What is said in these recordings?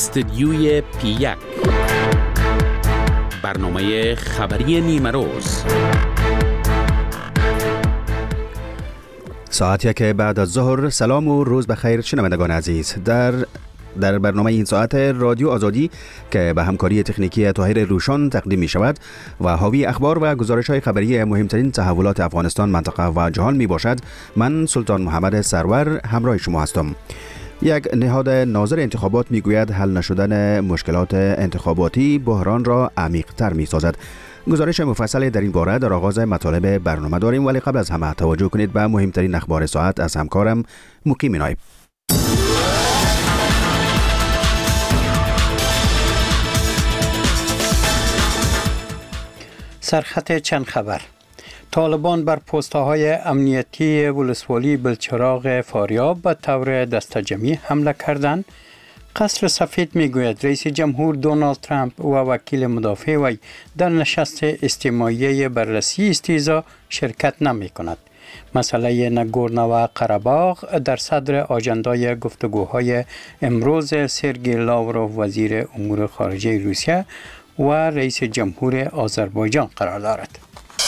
استدیوی P1 برنامه خبری نیمه روز. ساعتی که بعد از ظهر. سلام و روز بخیر شنوندگان عزیز. در برنامه این ساعت رادیو آزادی که به همکاری تکنیکی طاهر روشان تقدیم می شود و حاوی اخبار و گزارش های خبری مهمترین تحولات افغانستان، منطقه و جهان می باشد، من سلطان محمد سرور همراه شما هستم. یک نهاد ناظر انتخابات می گوید حل نشدن مشکلات انتخاباتی بحران را عمیق تر می سازد. گزارش مفصل در این باره در آغاز مطالب برنامه داریم، ولی قبل از همه توجه کنید به مهمترین اخبار ساعت از همکارم مقیم نایب. سرخط چند خبر. طالبان بر پست‌های امنیتی ولسوالی بلچراغ فاریاب به طور دسته‌جمعی حمله کردند. قصر سفید میگوید رئیس جمهور دونالد ترامپ و وکیل مدافع وی در نشست اجتماعی بررسی استیزا شرکت نمی کند. مسئله ناگورنو قره‌باغ در صدر آجندای گفتگوهای امروز سرگئی لاوروف وزیر امور خارجه روسیه و رئیس جمهور آذربایجان قرار دارد.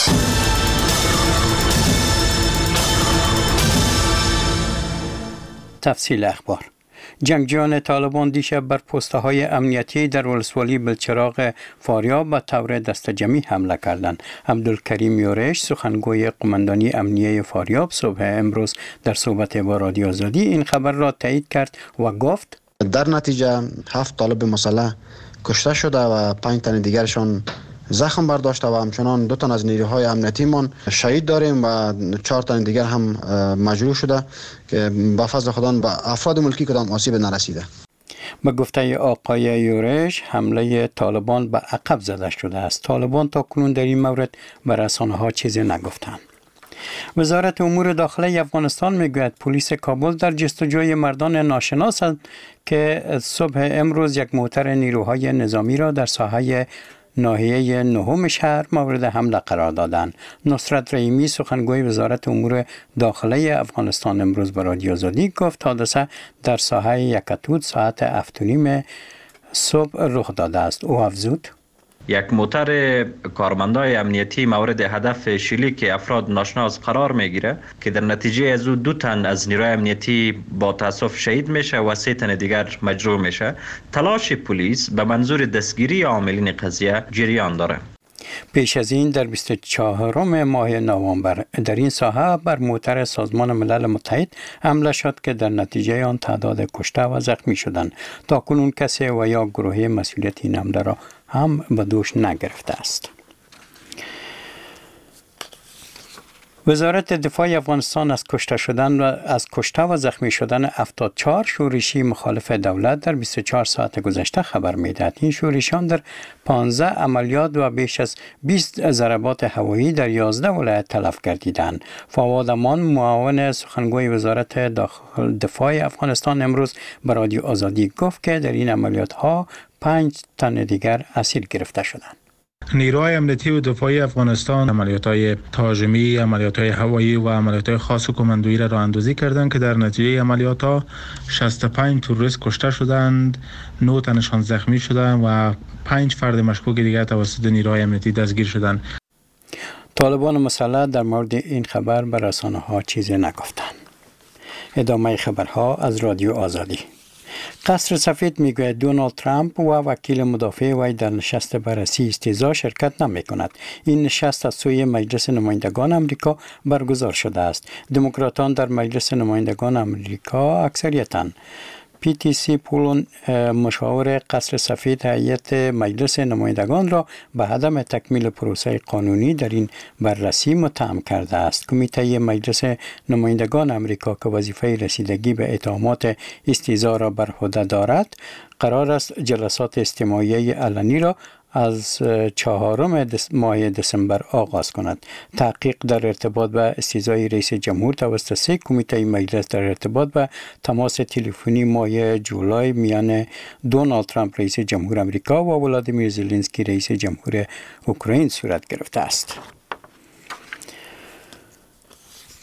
تفصیل اخبار. جنگجویان طالبان دیشب بر پست‌های امنیتی در ولسوالی بلچراغ فاریاب به طور دسته‌جمعی حمله کردند. عبدالکریم یورش، سخنگوی قماندانی امنیه فاریاب، صبح امروز در صحبت با رادیو آزادی این خبر را تایید کرد و گفت در نتیجه 7 طالب مسلح کشته شده و 5 تن دیگرشان زخم برداشته و همچنان 2 تن از نیروهای امنیتیمان شهید داریم و 4 تن دیگر هم مجروح شده که با فضل خدا به افراد ملکی کدام آسیب نرسیده. به گفته آقای یورش، حمله طالبان به عقب زده شده است. طالبان تا کنون در این مورد به رسانه‌ها چیزی نگفتند. وزارت امور داخلی افغانستان میگوید پلیس کابل در جستجوی مردان ناشناس است که صبح امروز یک موتر نیروهای نظامی را در ساحه ناحیه نهم شهر مورد حمله قرار دادند. نصرت رحیمی، سخنگوی وزارت امور داخلی افغانستان، امروز به رادیو آزادی گفت حادثه در ساحه یکتود ساعت 7:30 صبح رخ داده است. او افزود یک موتر کارمندای امنیتی مورد هدف شلیک افراد ناشناس قرار میگیره که در نتیجه از او 2 تن از نیروی امنیتی با تاسف شهید میشه و 3 تن دیگر مجروح میشه. تلاش پلیس به منظور دستگیری عاملین قضیه جریان داره. پیش از این در 24 ماه نوامبر در این ساحه بر موتر سازمان ملل متحد حمله شد که در نتیجه آن تعداد کشته و زخمی شدند. تا کنون کسی و یا گروهی مسئولیت این حمله را هم به دوش نگرفته است. وزارت دفاع افغانستان از کشته و زخمی شدن 74 شورشی مخالف دولت در 24 ساعت گذشته خبر می‌دهد. این شورشیان در 15 عملیات و بیش از 20 ضربات هوایی در 11 ولایت تلف گردیدند. فواد امان، معاون سخنگوی وزارت دفاع افغانستان، امروز به رادیو آزادی گفت که در این عملیات‌ها 5 تن دیگر اسیر گرفته شدند. نیروهای امنیتی و دفاعی افغانستان عملیات‌های تهاجمی، عملیات‌های هوایی و عملیات‌های خاص و کماندویی را راه‌اندازی کردند که در نتیجه عملیات‌ها 65 تروریست کشته شدند، 9 تنشان زخمی شدند و 5 فرد مشکوک دیگر توسط نیروهای امنیتی دستگیر شدند. طالبان مسلح در مورد این خبر به رسانه‌ها چیزی نگفتند. ادامه خبرها از رادیو آزادی. قصر سفید میگوید دونالد ترامپ و وکیل مدافع وی در نشست بررسی استیزا شرکت نمی کند. این نشست از سوی مجلس نمایندگان آمریکا برگزار شده است. دموکراتان در مجلس نمایندگان آمریکا اکثریتاً. PTC پولون، مشاور قصر سفید، هیئت مجلس نمایندگان را به عدم تکمیل پروسه قانونی در این بررسی متهم کرده است. کمیته مجلس نمایندگان آمریکا که وظیفه رسیدگی به اتهامات استیزا را بر عهده دارد، قرار است جلسات استماعی علنی را از 4 ماه دسامبر آغاز کند. تحقیق در ارتباط به استیزای رئیس جمهور توسط 3 کمیته مجلس در ارتباط به تماس تلفنی ماه جولای میان دونالد ترامپ رئیس جمهور آمریکا و ولادیمیر زلنسکی رئیس جمهور اوکراین صورت گرفته است.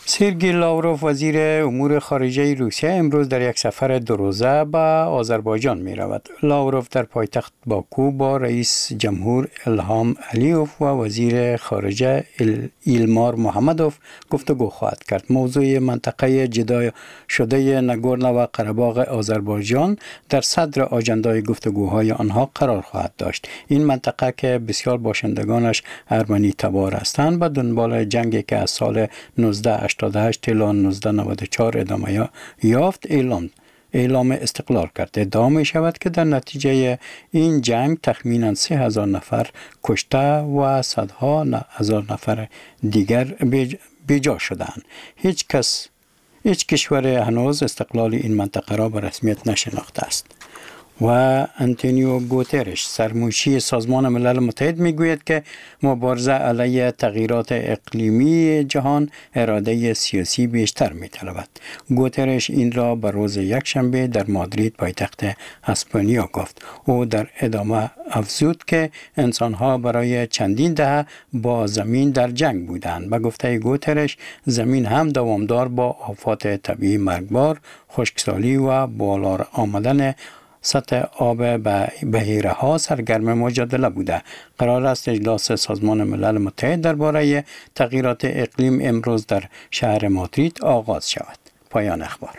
سرگئی لاوروف وزیر امور خارجه روسیه امروز در یک سفر 2 روزه به آذربایجان می رود. لاوروف در پایتخت باکو با رئیس جمهور الهام علیوف و وزیر خارجه ایلمار محمدوف گفتگو خواهد کرد. موضوع منطقه جدا شده ناگورنو و قره‌باغ آذربایجان در صدر آجندای گفتگوهای آنها قرار خواهد داشت. این منطقه که بسیار باشندگانش ارمنی تبار هستند به دنبال جنگی که از سال 1988 تا 1994 ادامه یافت اعلام استقلال کرد. ادعا می شود که در نتیجه این جنگ تخمینا 3000 نفر کشته و صدها هزار نفر دیگر بیجا شدند. هیچ کشور هنوز استقلال این منطقه را به رسمیت نشناخته است. و انتونیو گوترش سرمنشی سازمان ملل متحد میگوید که مبارزه علیه تغییرات اقلیمی جهان اراده سیاسی بیشتر میطلبد. گوترش این را به روز یکشنبه در مادرید پایتخت اسپانیا گفت. او در ادامه افزود که انسانها برای چندین دهه با زمین در جنگ بودند. به گفته گوترش زمین هم دوامدار با آفات طبیعی مرگبار، خشکسالی و بالا آمدن سطح آب بحیره ها سرگرم مجادله بوده. قرار است اجلاس سازمان ملل متحد درباره تغییرات اقلیم امروز در شهر مادرید آغاز شود. پایان اخبار.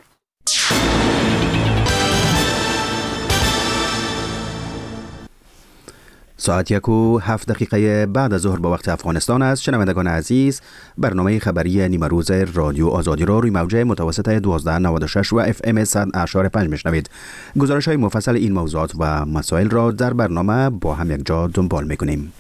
ساعت 1:07 بعد از ظهر به وقت افغانستان است. شنوندگان عزیز، برنامه خبری نیمه روز رادیو آزادی را روی موجه متوسط 1296 و FM 100.5 میشنوید. گزارش های مفصل این موضوعات و مسائل را در برنامه با هم یک جا دنبال میکنیم.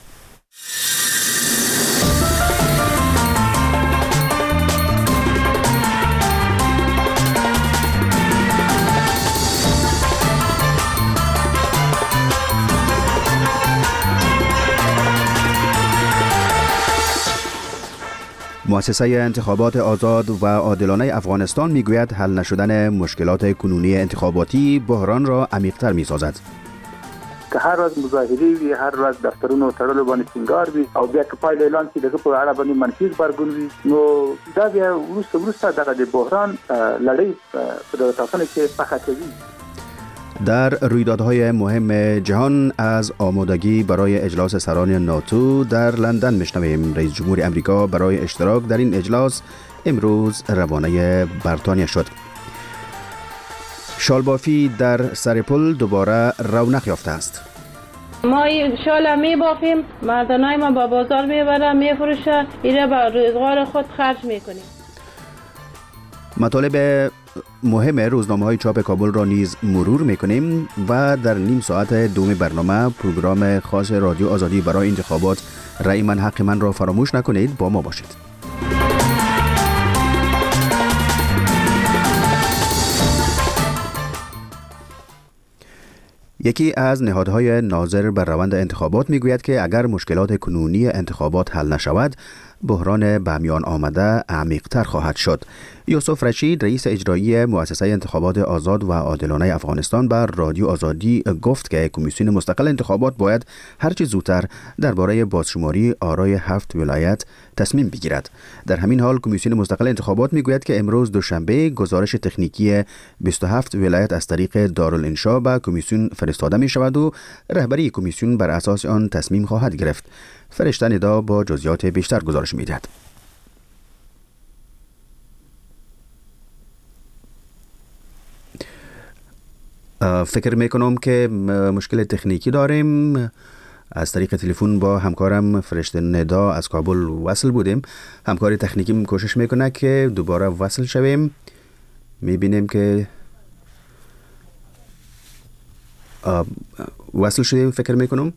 مؤسسه انتخابات آزاد و عادلانه افغانستان میگوید حل نشدن مشکلات کنونی انتخاباتی بحران را عمیق‌تر می‌سازد. که هر روز مظاهره وي، هر روز دفترونو تړلو باندې سینګار وي او بیا که پایله اعلان شي دغه په اړه باندې منفي غبرګون وي، نو دا بیا وروسته دغه د بحران لړۍ په دغه ټاکنو کې پخه کوي. در رویدادهای مهم جهان از آمادگی برای اجلاس سران ناتو در لندن میشنویم. رئیس جمهور امریکا برای اشتراک در این اجلاس امروز روانه بریتانیا شد. شالبافی در سر پل دوباره رونق یافته است. ما شال میبافیم، مردانای ما با بازار میبرن میفروشن، ایره با روزگار خود خرج میکنیم. مطالب مهم روزنامه‌های چاپ کابل را نیز مرور می‌کنیم و در نیم ساعت دوم برنامه پروگرام خاص رادیو آزادی برای انتخابات رأی من حق من را فراموش نکنید. با ما باشید. یکی از نهادهای ناظر بر روند انتخابات میگوید که اگر مشکلات کنونی انتخابات حل نشود بحران به میان آمده عمیق‌تر خواهد شد. یوسف رشید رئیس اجرایی مؤسسه انتخابات آزاد و عادلانه افغانستان بر رادیو آزادی گفت که کمیسیون مستقل انتخابات باید هرچه زودتر درباره بازشماری آرای 7 ولایت تصمیم بگیرد. در همین حال کمیسیون مستقل انتخابات میگوید که امروز دوشنبه گزارش تکنیکی 27 ولایت از طریق دارالانشا به کمیسیون فرستاده می شود و رهبری کمیسیون بر اساس آن تصمیم خواهد گرفت. فرشته ندا با جزئیات بیشتر گزارش می‌دهد. فکر میکنم که مشکل تکنیکی داریم. از طریق تلفن با همکارم فرشته ندا از کابل وصل بودیم. همکار تکنیکی کوشش میکنه که دوباره وصل شویم. میبینیم که وصل شدیم. فکر میکنم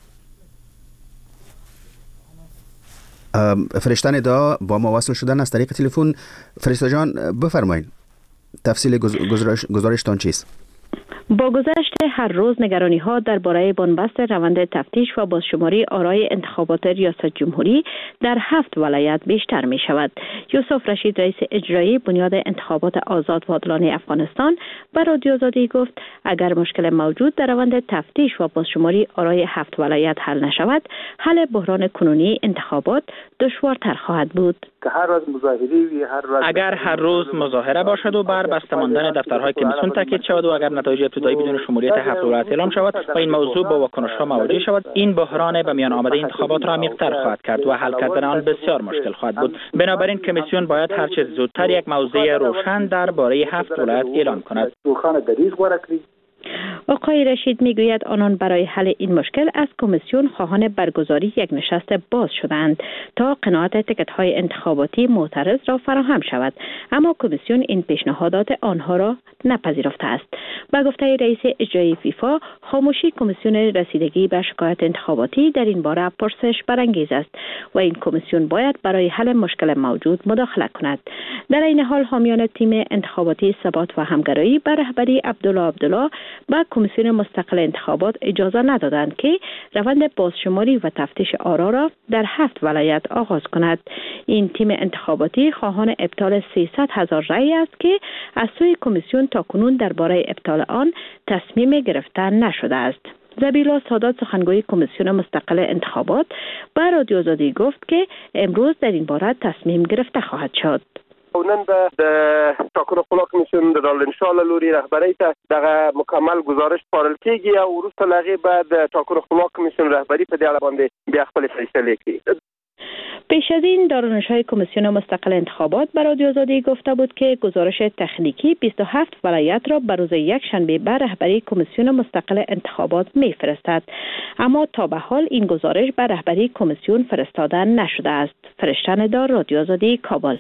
فرشته ندا با ما وصل شدن از طریق تلفن. فرشته جان بفرمایید تفصیل گزارشتان چیست؟ با گذشت هر روز نگرانی‌ها درباره بنبست روند تفتیش و بازشماری آرای انتخابات ریاست جمهوری در 7 ولایت بیشتر می شود. یوسف رشید رئیس اجرایی بنیاد انتخابات آزاد و عادلانه افغانستان به رادیو آزادی گفت اگر مشکل موجود در روند تفتیش و بازشماری آرای 7 ولایت حل نشود، حل بحران کنونی انتخابات دشوارتر خواهد بود. که هر روز مظاهره وی، هر روز اگر هر روز مظاهره باشد و بر بسته ماندن دفترهای کمیسیون تاکید شود و اگر نتایج ابتدایی بدون شمولیت 7 ولایت اعلام شود و این موضوع با واکنش‌ها مواجه شود، این بحران به میان آمده انتخابات را عمیق‌تر خواهد کرد و حل کردن آن بسیار مشکل خواهد بود. بنابراین کمیسیون باید هر چه زودتر یک موضع روشن درباره 7 ولایت اعلام کند. آقای رشید میگوید آنان برای حل این مشکل از کمیسیون خواهان برگزاری یک نشست باز شدند تا قناعت تکت‌های انتخاباتی معترض را فراهم شود، اما کمیسیون این پیشنهادات آنها را نپذیرفته است. با گفته رئیس اجرایی فیفا، خاموشی کمیسیون رسیدگی به شکایت انتخاباتی در این باره پرسش برانگیز است و این کمیسیون باید برای حل مشکل موجود مداخله کند. در این حال حامیان تیم انتخاباتی ثبات و همگرایی به رهبری عبدالله با کمیسیون مستقل انتخابات اجازه ندادند که روند بازشماری و تفتیش آرا را در 7 ولایت آغاز کند. این تیم انتخاباتی خواهان ابطال 300,000 رای است که از سوی کمیسیون تاکنون درباره ابطال آن تصمیم گرفته نشده است. زبیلا سادات سخنگوی کمیسیون مستقل انتخابات به رادیو آزادی گفت که امروز در این باره تصمیم گرفته خواهد شد. نن به ټاکنو خپلواک کمیسیون د انشاءالله لوري رهبری ته دغه مکمل گزارش سپارل کیږي او وروسته لغې بعد ټاکنو خپلواک کمیسیون رهبری په دې اړه باندې بیا خپل فیصله کوي. پیش از این دارالانشای کمیسیون مستقل انتخابات به رادیو آزادی گفته بود که گزارش تکنیکی 27 ولایت را به روز یک شنبه به رهبری کمیسیون مستقل انتخابات میفرستد، اما تا به حال این گزارش به رهبری کمیسیون فرستاده نشده است. فرشته دار، رادیو آزادی، کابل.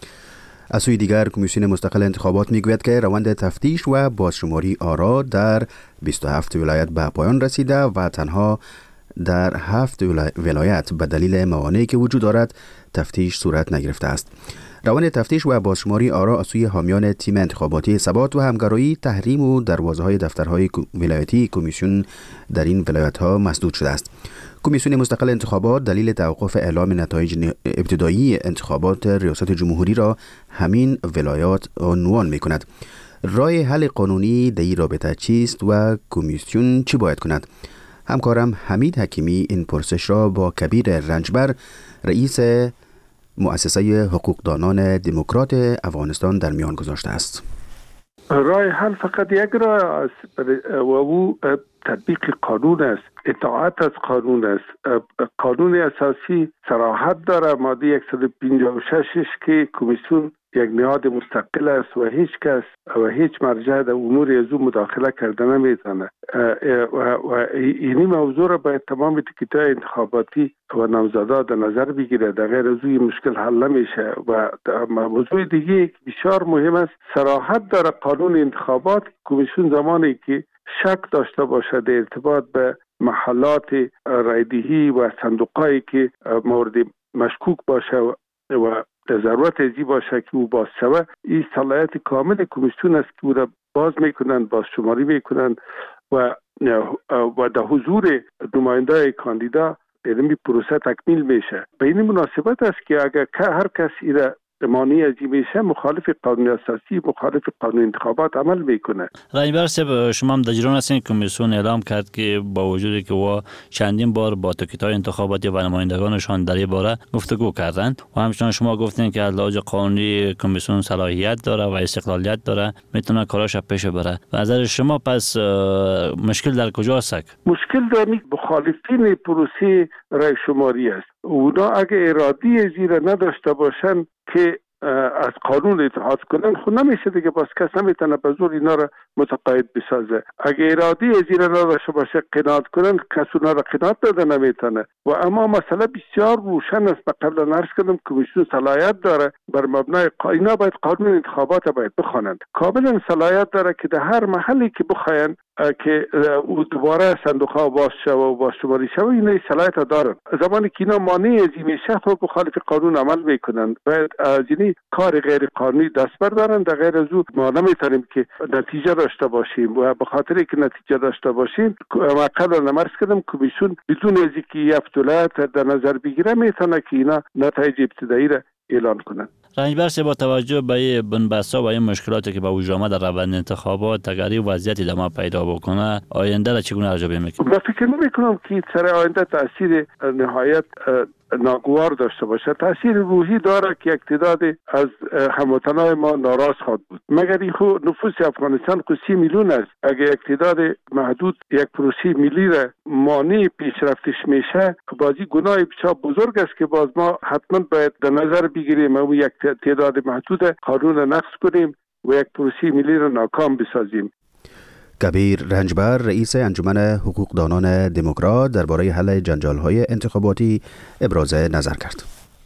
از سوی دیگر کمیسیون مستقل انتخابات میگوید که روند تفتیش و بازشماری آرا در 27 ولایت به پایان رسیده و تنها در 7 ولایت به دلیل موانعی که وجود دارد تفتیش صورت نگرفته است. روند تفتیش و بازشماری آرا از سوی حامیان تیم انتخاباتی ثبات و همگرایی تحریم و دروازه‌های دفترهای ولایتی کمیسیون در این ولایت‌ها مسدود شده است. کمیسیون مستقل انتخابات دلیل توقف اعلام نتایج ابتدایی انتخابات ریاست جمهوری را همین ولایات عنوان می‌کند. راه حل قانونی در این رابطه چیست و کمیسیون چی باید کند؟ همکارم حمید حکیمی این پرسش را با کبیر رنجبر، رئیس مؤسسه حقوقدانان دموکرات افغانستان در میان گذاشته است. راه حل فقط یک راه است و او تطبیق قانون است، اطاعت از قانون است. قانون اساسی صراحت داره، ماده 156 که کمیسیون یک نهاد مستقل است و هیچ کس و هیچ مرجع در امور از او مداخله کرده نمیتونه و این موضوع را باید تمام تکیت‌های انتخاباتی و نامزدها در نظر بگیره. در غیر از او مشکل حل نمیشه. و موضوع دیگه که بسیار مهم است، صراحت داره قانون انتخابات. کمیسیون زمانی که شک داشته باشد در ارتباط به محلات رایدهی و صندوقایی که مورد مشکوک باشه و ضرورت ازی باشه که او باز شود، این صلاحیت کامل کمیسیون است که او را باز میکنند، باز شماری میکنند و در حضور نماینده کاندیدا این پروسه تکمیل میشه. به این مناسبت است که اگر هر کس ایره مانع ازی میشه، مخالف قانون اساسی، مخالف قانون انتخابات عمل میکنه. رنجبر صاحب، شما هم در جریان هستین کمیسیون اعلام کرد که با وجودی که او چندین بار با تکیت‌های انتخاباتی و نمایندگانشان در این باره گفتگو کردند و همچنان شما گفتین که از لحاظ قانونی کمیسیون صلاحیت داره و استقلالیت داره، میتونه کاراش پیش بره. و از نظر شما پس مشکل در کجاست؟ مشکل در مخالفین پروسه رای شماری است. اونا اگه ارادی زیر نداشته باشن که از قانون اطاعت کنن، خود نمیشه دیگه، باز کس نمیتونه به زور اینا را متقاعد بسازه. اگه ارادی زیر نداشته باشه قناعت کنن، کس اونا را قناعت داده نمیتونه. و اما مسئله بسیار روشن است. قبلا عرض کردم کمیسیون صلاحیت داره بر مبنای اینا باید قانون انتخابات باید بخوانند. کاملا صلاحیت داره که در هر محلی که بخواین که دوباره صندوق ها باز شود و باز شماری شود، اینا صلاحیت دارن. زمانی که اینا مانع ازی میشه، خب مخالف قانون عمل میکنن. باید از این کار غیر قانونی دست بردارن. در غیر از او ما نمیتونیم که نتیجه داشته باشیم و به خاطر که نتیجه داشته باشیم، ما قبلا عرض کردم کمیسیون بدون از اینکه یفتولت در نظر بگیره میتونه که اینا نتایج ابتدایی را اعلان کنن. رنجبر صاحب، با توجه به بنبستا و این مشکلاتی که با وجود آمد در روند انتخابات، اگر این وضعیت ادامه پیدا بکنه، آینده را چگونه ارزیابی میکنید؟ من فکر نمیکنم که سر آینده تاثیر نهایت ناگوار داشته باشه. تاثیر روحی داره که یک تعداد از هموطنان ما ناراض خواهد بود. مگر این نفوس افغانستان 30 میلیون است. اگر یک تعداد محدود یک پروسه ملی را مانع پیشرفتش میشه، بازی گناه بسیار بزرگ است که باز ما حتما باید در نظر بگیریم و یک تعداد محدود قانون را نقض کنیم و یک پروسه ملی را ناکام بسازیم. کبیر رنجبر رئیس انجمن حقوقدانان دموکرات درباره حل جنجال‌های انتخاباتی ابراز نظر کرد.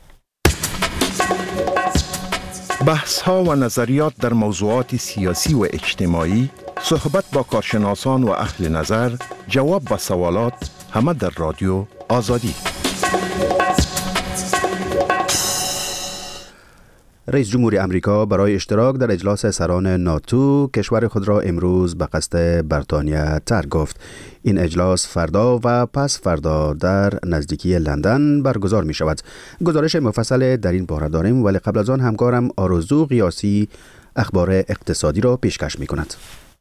بحث‌ها و نظریات در موضوعات سیاسی و اجتماعی، صحبت با کارشناسان و اهل نظر، جواب به سوالات، همه در رادیو آزادی. رئیس جمهور امریکا برای اشتراک در اجلاس سران ناتو کشور خود را امروز به قصد بریتانیا ترک گفت. این اجلاس فردا و پس فردا در نزدیکی لندن برگزار می شود. گزارش مفصل در این باره داریم، ولی قبل از آن همکارم آرزو قیاسی اخبار اقتصادی را پیشکش می کند.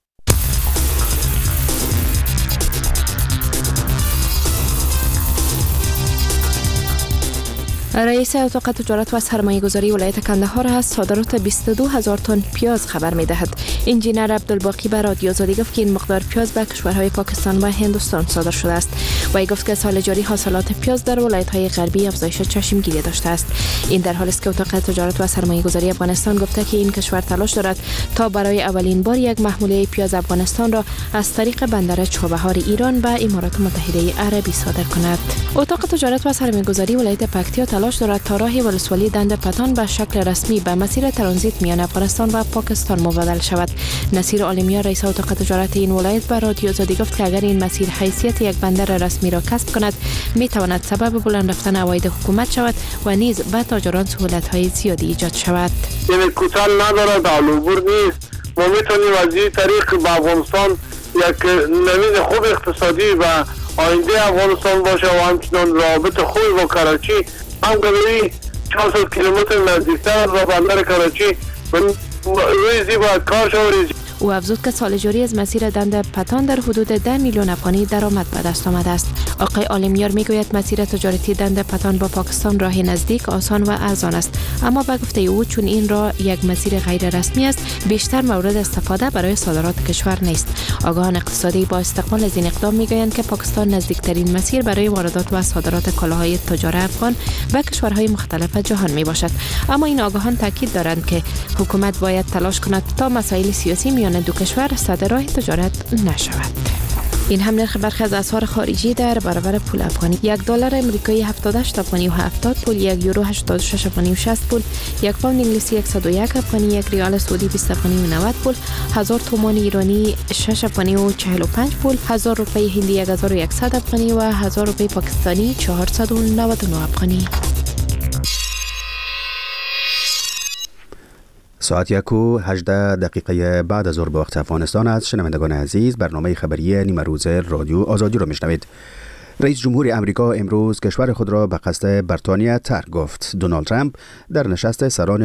رئیس اتاق تجارت و سرمایه گذاری ولایت کندهار از صادرات 22,000 تن پیاز خبر می دهد. انجینر عبدالباقی به رادیو آزادی گفت که این مقدار پیاز به کشورهای پاکستان و هندوستان صادر شده است. وی گفت که سال جاری حاصلات پیاز در ولایت‌های غربی افزایش چشمگیری داشته است. این در حالی است که اتاق تجارت و سرمایه گذاری افغانستان گفته که این کشور تلاش دارد تا برای اولین بار یک محموله پیاز افغانستان را از طریق بندر چابهار ایران به امارات متحده عربی صادر کند. اتاق تجارت و سرمایه گذاری ولایت پکتیا تلاش دارد تا راه ولسوالی دند پتان به شکل رسمی به مسیر ترانزیت میان افغانستان و پاکستان مبادل شود. نصیر عالمیان رئیس اتاق تجارت این ولایت به رادیو آزادی گفت که اگر این مسیر حیثیت یک بندر رسمی را کسب کند، می تواند سبب بلند رفتن عواید حکومت شود و نیز به تاجران سهولت‌های زیادی ایجاد شود. این کوتاه نداره، دالوبور نیست. ما میتونیم از این طریق به افغانستان یک نوید خوب اقتصادی و آینده افغانستان باشه و همچنان رابط خوبی با کراچی هم گذاری 400 کیلومتر نزدیکتر از بندر کراچی و روی باید کار شود. او افزود که سال جاری از مسیر دند پتان در حدود 10 میلیون افغانی درآمد به دست آمده است. آقای عالمیار میگوید مسیر تجارتی دند پتان با پاکستان راه نزدیک، آسان و ارزان است، اما به گفته او چون این راه یک مسیر غیر رسمی است، بیشتر مورد استفاده برای صادرات کشور نیست. آگاهان اقتصادی با استقبال از این اقدام میگویند که پاکستان نزدیکترین مسیر برای واردات و صادرات کالاهای تجار افغان به کشورهای مختلف جهان می باشد. اما این آگاهان تاکید دارند که حکومت باید تلاش کند تا مسائل سیاسی میان دو کشور سد راه تجارت نشود. این هم نرخ برخی از اسعار خارجی در برابر پول افغانی: $1 امریکایی 78 افغانی و 70 پول، $1 یورو 86 افغانی و 60 پول، یک پوند انگلیسی 101 افغانی، یک ریال سعودی 20 افغانی و 90 پول، 1000 تومان ایرانی 6 افغانی و 45 پول، 1000 روپیه هندی 1100 افغانی و 1000 روپیه پاکستانی 499 افغانی. ساعت 1:18 بعد از ظهر به وقت افغانستان است. شنوندگان عزیز، برنامه خبری نیمه روز رادیو آزادی را میشنوید. رئیس جمهور امریکا امروز کشور خود را به قصد بریتانیا ترک گفت. دونالد ترامپ در نشست سران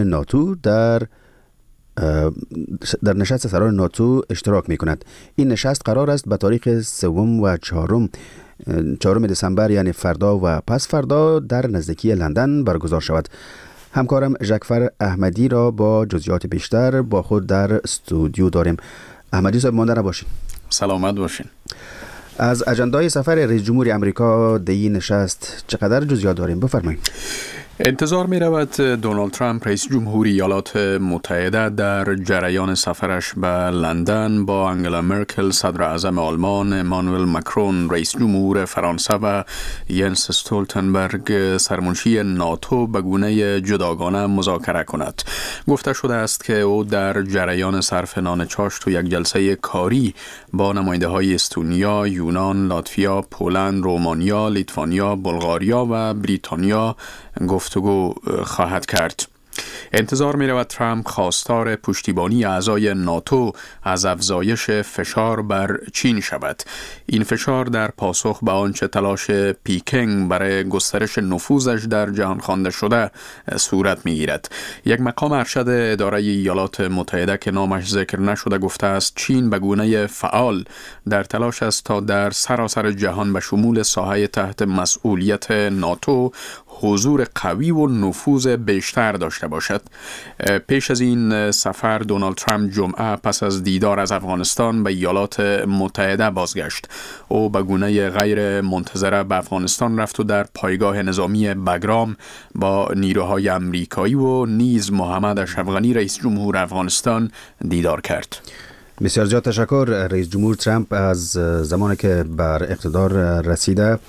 ناتو اشتراک می کند. این نشست قرار است به تاریخ 3 و 4 دسامبر، یعنی فردا و پس فردا در نزدیکی لندن برگزار شود. همکارم ژکفر احمدی را با جزئیات بیشتر با خود در استودیو داریم. احمدی صاحب، مانده نباشین. سلامت باشین. از اجندای سفر رئیس جمهور امریکا در این نشست چقدر جزئیات داریم؟ بفرمایید. انتظار می رود دونالد ترامپ رئیس جمهوری ایالات متحده در جریان سفرش به لندن با انگلا مرکل صدر اعظم آلمان، امانوئل ماکرون رئیس جمهور فرانسه و ینس استولتنبرگ سرمنشی ناتو به گونه جداگانه مذاکره کند. گفته شده است که او در جریان صرف نان چاشت و یک جلسه کاری با نماینده های استونیا، یونان، لاتویا، پولند، رومانیا، لیتوانیا، بلغاریا و بریتانیا گفتگو خواهد کرد. انتظار می رود ترامپ خواستار پشتیبانی اعضای ناتو از افزایش فشار بر چین شود. این فشار در پاسخ به آنچه تلاش پیکنگ برای گسترش نفوذش در جهان خوانده شده صورت می گیرد. یک مقام ارشد اداره ایالات متحده که نامش ذکر نشده گفته است چین به گونه فعال در تلاش است تا در سراسر جهان به شمول ساحه تحت مسئولیت ناتو حضور قوی و نفوذ بیشتر داشته باشد. پیش از این سفر دونالد ترامپ جمعه پس از دیدار از افغانستان به ایالات متحده بازگشت. او به گونه غیر منتظره به افغانستان رفت و در پایگاه نظامی بگرام با نیروهای امریکایی و نیز محمد اشرف غنی رئیس جمهور افغانستان دیدار کرد. بسیار زیاد تشکر. رئیس جمهور ترامپ از زمانی که بر اقتدار رسیده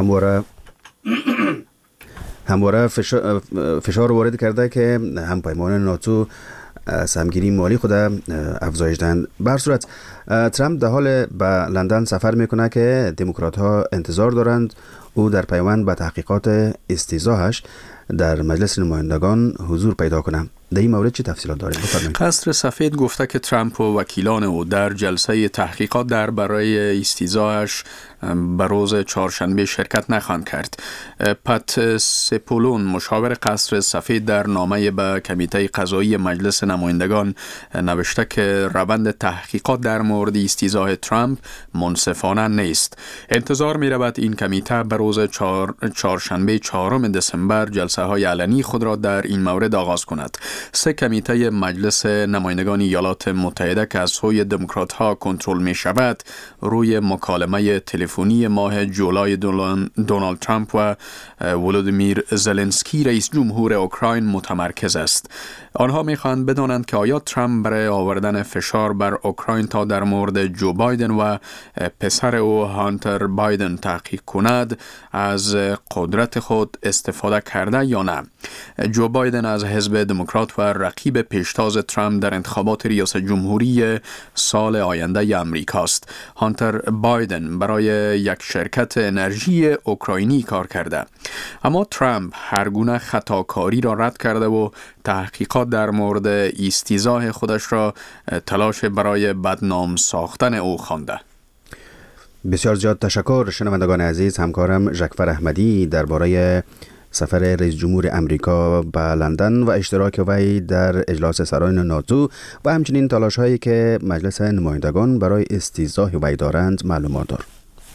همواره فشار وارد کرده که هم پیمان ناتو سهمگیری مالی خود افزایش دهند. به هر صورت ترامپ در حال به لندن سفر میکنه که دموکرات ها انتظار دارند او در پیوند به تحقیقات استیضاحش در مجلس نمایندگان حضور پیدا کنه. در این مورد چه تفصیلات دارید؟ بفرمایید. قصر سفید گفته که ترامپ و وکیلان او در جلسه تحقیقات درباره استیضاحش به روز چهارشنبه شرکت نخواهند کرد. پت سپولون مشاور قصر سفید در نامه به کمیته قضایی مجلس نمایندگان نوشته که روند تحقیقات در مورد استیضاح ترامپ منصفانه نیست. انتظار می رود این کمیته به روز چهارشنبه 4 دسامبر جلسه های علنی خود را در این مورد آغاز کند. 3 کمیته مجلس نمایندگان ایالات متحده که از سوی دموکرات ها کنترل می شود روی مکالمه تلفنی ماه جولای دونالد ترامپ و ولودیمیر زلنسکی رئیس جمهور اوکراین متمرکز است. آنها می خواهند بدانند که آیا ترامپ برای آوردن فشار بر اوکراین تا در مورد جو بایدن و پسر او هانتر بایدن تحقیق کند از قدرت خود استفاده کرده یا نه. جو بایدن از حزب دموکرات و رقیب پیشتاز ترامپ در انتخابات ریاست جمهوری سال آینده امریکاست. هانتر بایدن برای یک شرکت انرژی اوکراینی کار کرده. اما ترامپ هر گونه خطاکاری را رد کرده و تحقیقات در مورد استیضاح خودش را تلاش برای بدنام ساختن او خوانده. بسیار زیاد تشکر. شنوندگان عزیز، همکارم ژکفر احمدی درباره سفر رئیس جمهور امریکا به لندن و اشتراک وی در اجلاس سران ناتو و همچنین تلاش هایی که مجلس نمایندگان برای استیضاح وی دارند معلومات داد.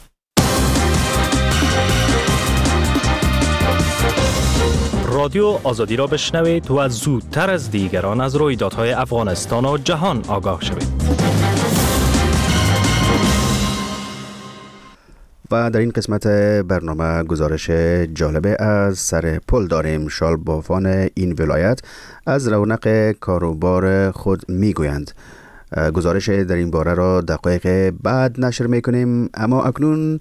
رادیو آزادی را بشنوید و زودتر از دیگران از رویدادهای افغانستان و جهان آگاه شوید. و در این قسمت برنامه گزارش جالب از سر پل داریم. شالبافان این ولایت از رونق کاروبار خود میگویند. گزارش در این باره را دقایق بعد نشر میکنیم، اما اکنون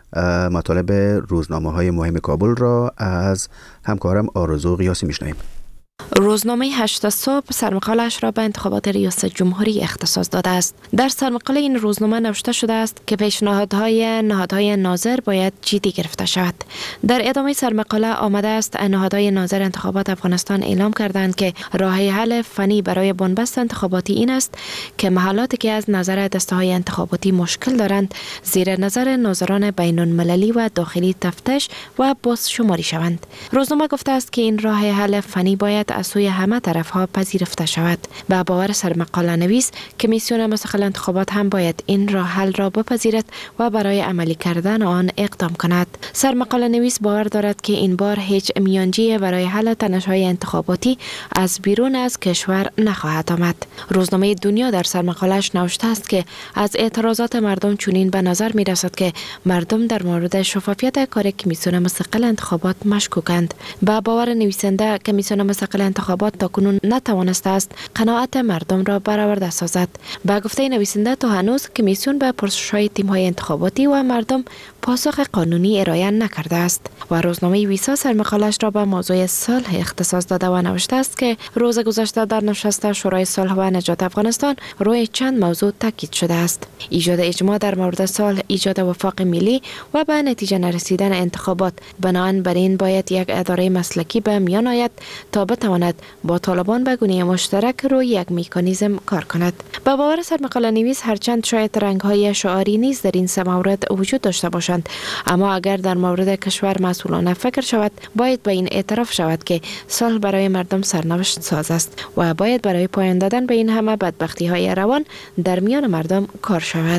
مطالب روزنامه های مهم کابل را از همکارم آرزو قیاسی میشنویم. روزنامه 8 صبح سرمقاله‌اش را به انتخابات ریاست جمهوری اختصاص داده است. در سرمقاله این روزنامه نوشته شده است که پیشنهادهای نهادهای ناظر باید جدی گرفته شود. در ادامه سرمقاله آمده است نهادهای ناظر انتخابات افغانستان اعلام کردند که راه حل فنی برای بنبست انتخاباتی این است که محلاتی که از نظر دسته‌های انتخاباتی مشکل دارند زیر نظر ناظران بین‌المللی و داخلی تفتیش و بازشماری شوند. روزنامه گفته است که این راه حل فنی باید از سوی همه طرفها پذیرفته شود. به باور سرمقاله نویس کمیسیون مستقل انتخابات هم باید این راه حل را بپذیرد و برای عملی کردن آن اقدام کند. سرمقاله نویس باور دارد که این بار هیچ میانجی برای حل تنش‌های انتخاباتی از بیرون از کشور نخواهد آمد. روزنامه دنیا در سرمقاله‌اش نوشته است که از اعتراضات مردم چنین به نظر می رسد که مردم در مورد شفافیت کار کمیسیون مستقل انتخابات مشکوکند. به باور نویسنده کمیسیون مستقل انتخابات تاکنون نتوانسته است قناعت مردم را برآورده سازد. به گفته نویسنده تا هنوز کمیسیون به پرسش‌های تیم‌های انتخاباتی و مردم پاسخ قانونی ارائه نکرده است. و روزنامه ویسا سرمقاله‌اش را به موضوع صلح اختصاص داده و نوشته است که روز گذشته در نشست شورای صلح و نجات افغانستان روی چند موضوع تاکید شده است: ایجاد اجماع در مورد صلح، ایجاد وفاق ملی و به نتیجه نرسیدن انتخابات. بنابراین باید یک اداره مسلکی به میان آید تا بتواند با طالبان به گونه مشترک روی یک مکانیزم کار کند. با باور سرمقاله نویس هرچند شاید رنگ‌های شعاری نیز در این سه مورد وجود داشته باشند، اما اگر در مورد کشور مسئولانه فکر شود باید به این اعتراف شود که صلح برای مردم سرنوشت ساز است و باید برای پایان دادن به این همه بدبختی‌های روان در میان مردم کار شود.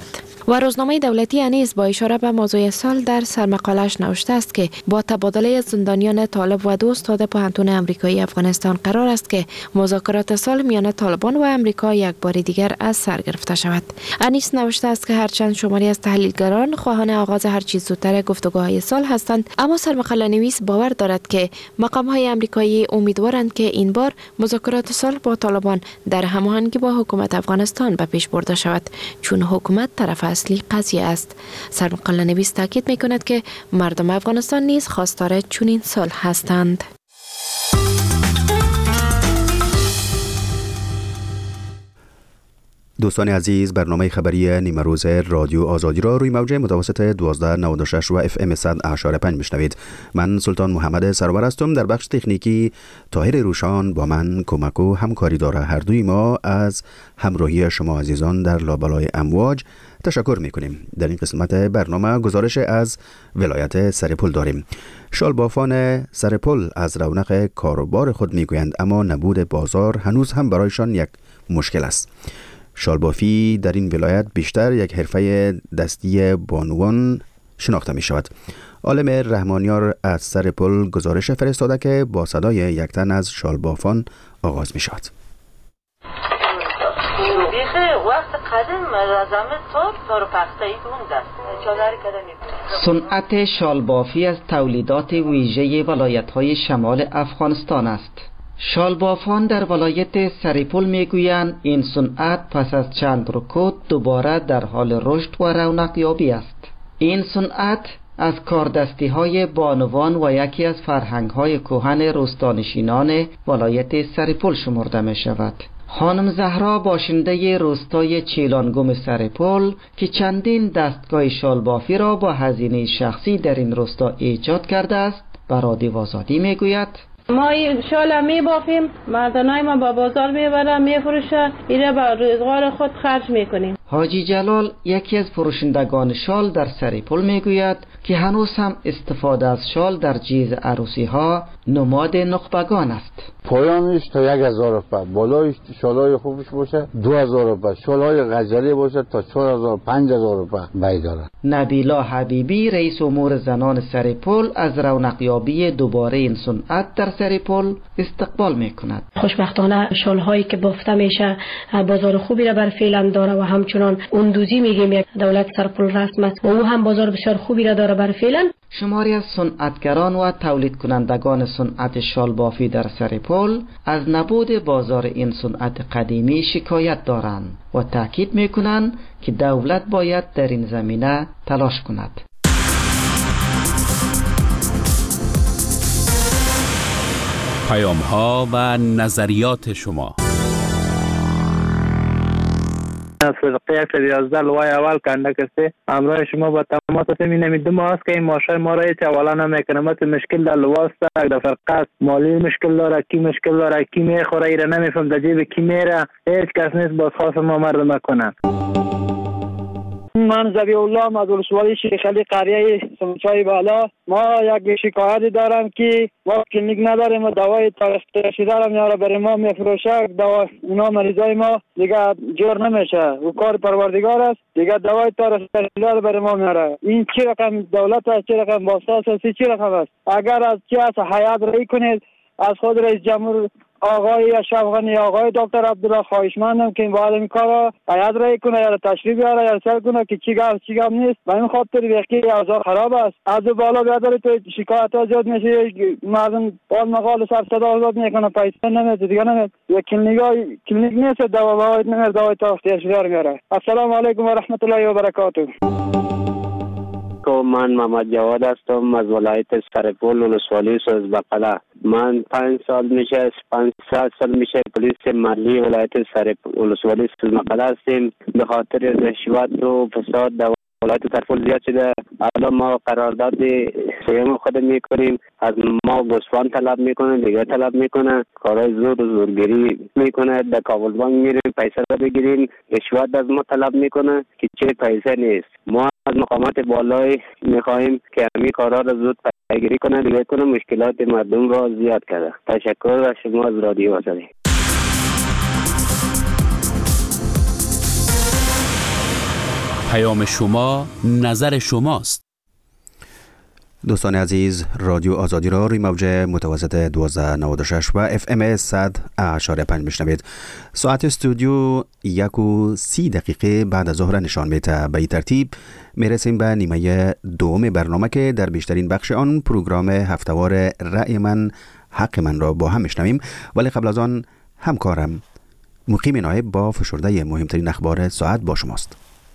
و روزنامه دولتی انیس با اشاره به موضوع سال در سرمقالش نوشته است که با تبادله زندانیان طالب و دو استاد پوهنتون آمریکایی افغانستان قرار است که مذاکرات صلح میان طالبان و آمریکا یک بار دیگر از سر گرفته شود. انیس نوشته است که هرچند شماری از تحلیلگران خواهان آغاز هر چیز زودتر گفتگوهای صلح هستند، اما سرمقاله نویس باور دارد که مقام‌های آمریکایی امیدوارند که این بار مذاکرات صلح با طالبان در هماهنگی با حکومت افغانستان به پیش برده شود، چون حکومت طرف اصلی قضیه است. سرمقاله نویس تاکید می‌کند که مردم افغانستان نیز خواستار چنین صلح هستند. دوستان عزیز، برنامه خبری نیمه روز رادیو آزادی را روی موج متوسط 1296 و FM 100.5 میشنوید. من سلطان محمد سرور هستم. در بخش تکنیکی طاهر روشان با من کمک و همکاری داره. هر دوی ما از همراهی شما عزیزان در لابلای امواج تشکر میکنیم. در این قسمت برنامه گزارش از ولایت سرپل داریم. شالبافان سرپل از رونق کاروبار خود میگویند، اما نبود بازار هنوز هم برایشان یک مشکل است. شالبافی در این ولایت بیشتر یک حرفه دستی بانوان شناخته می شود. عالم رحمانیار از سرپل گزارش فرستاده که با صدای یک تن از شالبافان آغاز می شود. صنعت شالبافی از تولیدات ویژه ولایت‌های شمال افغانستان است. شالبافان در ولایت سرپل میگویند این صنعت پس از چند رکود دوباره در حال رشد و رونق یابی است. این صنعت از کاردستی های بانوان و یکی از فرهنگ های کهن روستانشینان ولایت سرپل شمرده می شود. خانم زهرا باشنده روستای چیلانگوم سرپل که چندین دستگاه شالبافی را با هزینه شخصی در این روستا ایجاد کرده است، به رادیو آزادی میگوید: ما شال میبافیم، مردانای ما با بازار میبرن میفروشن، ایره با روزگار خود خرج میکنیم. حاجی جلال یکی از فروشندگان شال در سرپل میگوید که هنوز هم استفاده از شال در جیز عروسی ها نماد نخبگان است. پایانش تا 1000 روپه، بالایش شالای خوبش باشه 2000 روپه، شالای غزلی باشه تا 4000 5000 روپه بای داره. نبیلا حبیبی رئیس امور زنان سرپل از رونق یابی دوباره این صنعت در سرپل استقبال میکند. خوشبختانه شالهایی که بافته میشه بازار خوبی را بر فعلا داره و همچنان اندوزی میگیم یک دولت سرپل رسم است و او هم بازار بسیار خوبی را داره بر فعلا. شماری از صنعتگران و تولید کنندگان صنعت شال بافی در سرپل از نبود بازار این صنعت قدیمی شکایت دارند و تاکید میکنند که دولت باید در این زمینه تلاش کند. پیام ها و نظریات شما. فرقه 111 لوای اول کندک است. امروز شما با تماس می دو ماه است که این ماشین ما را هیچ اولا نمیکنه. مشکل در لواست در فرقه مالی مشکل داره، کی مشکل داره، کی میخوره ایره نمیفهم، در جیب کی میره، هیچ کس نیست باز خواست ما مردم کنن. من ذبیح الله از ولسوالی شیخ علی قریه سمچای بالا. ما یک شکایت دارم که ما کلینیک نداریم و دوای ترشیده را میاره برای ما میفروشه. دوا اونا مریضای ما دیگه جور نمیشه و کار پروردگار است. دیگه دوای ترشیده برای ما میاره. این چی رقم دولت است، چی رقم واسطه است، چی رقم است؟ اگر از چی است حیات رای کنید از خود رئیس جمهور آقای اشرف غنی، آقای دکتر عبدالله خواهشمندم که باید این کارا حیات رای کنه یا تشریف بیاره یا سر کنه که چی گپ نیست. به این خاطر وقتی اوضاع خراب است از بالا بیادر تو شکایت ها زیاد میشه، مردم باز مقال سر صدا آزاد میکنه، پیسه نمیده دیگه نمیده. یا کلینیک نیست دوا نمیره، دوای تا اختیار میاره. السلام علیکم و رحمت الله و برکاته. من محمد جواد هستم از ولایت سرپل ولسوالی سوزبقله. من 5 سال میشه 5 سال میشه پلیس ملی ولایت سرپل ولسوالی سوزبقله هستیم. به خاطر رشوت و فساد در ولایت سرپل زیاد شده. الان ما قرارداد سیم خود میکنیم، از ما گوسفند طلب میکنه، دیگه طلب میکنه، کارهای زور و زورگیری میکنه، در کابل بانک میریم پیسه رو بگیریم، رشوت از ما طلب میکنه که چه پیسه نیست. ما از مقامات بالای میخواهیم که همین کارها را زود پیگیری کنه، دیگه کنه مشکلات مردم را زیاد کرده. تشکر از شما از رادیو آزادی. پیام شما نظر شماست. دوستان عزیز، رادیو آزادی را روی موج متوسط 1296 و FM 100.5 میشنوید. ساعت استودیو 1:30 بعد از ظهر نشان میده. به این ترتیب میرسیم به نیمه دوم برنامه که در بیشترین بخش آن پروگرام هفتهوار رأی من حق من را با هم میشنویم، ولی قبل از آن همکارم مقیم نایب با فشرده مهمترین اخبار ساعت با شماست.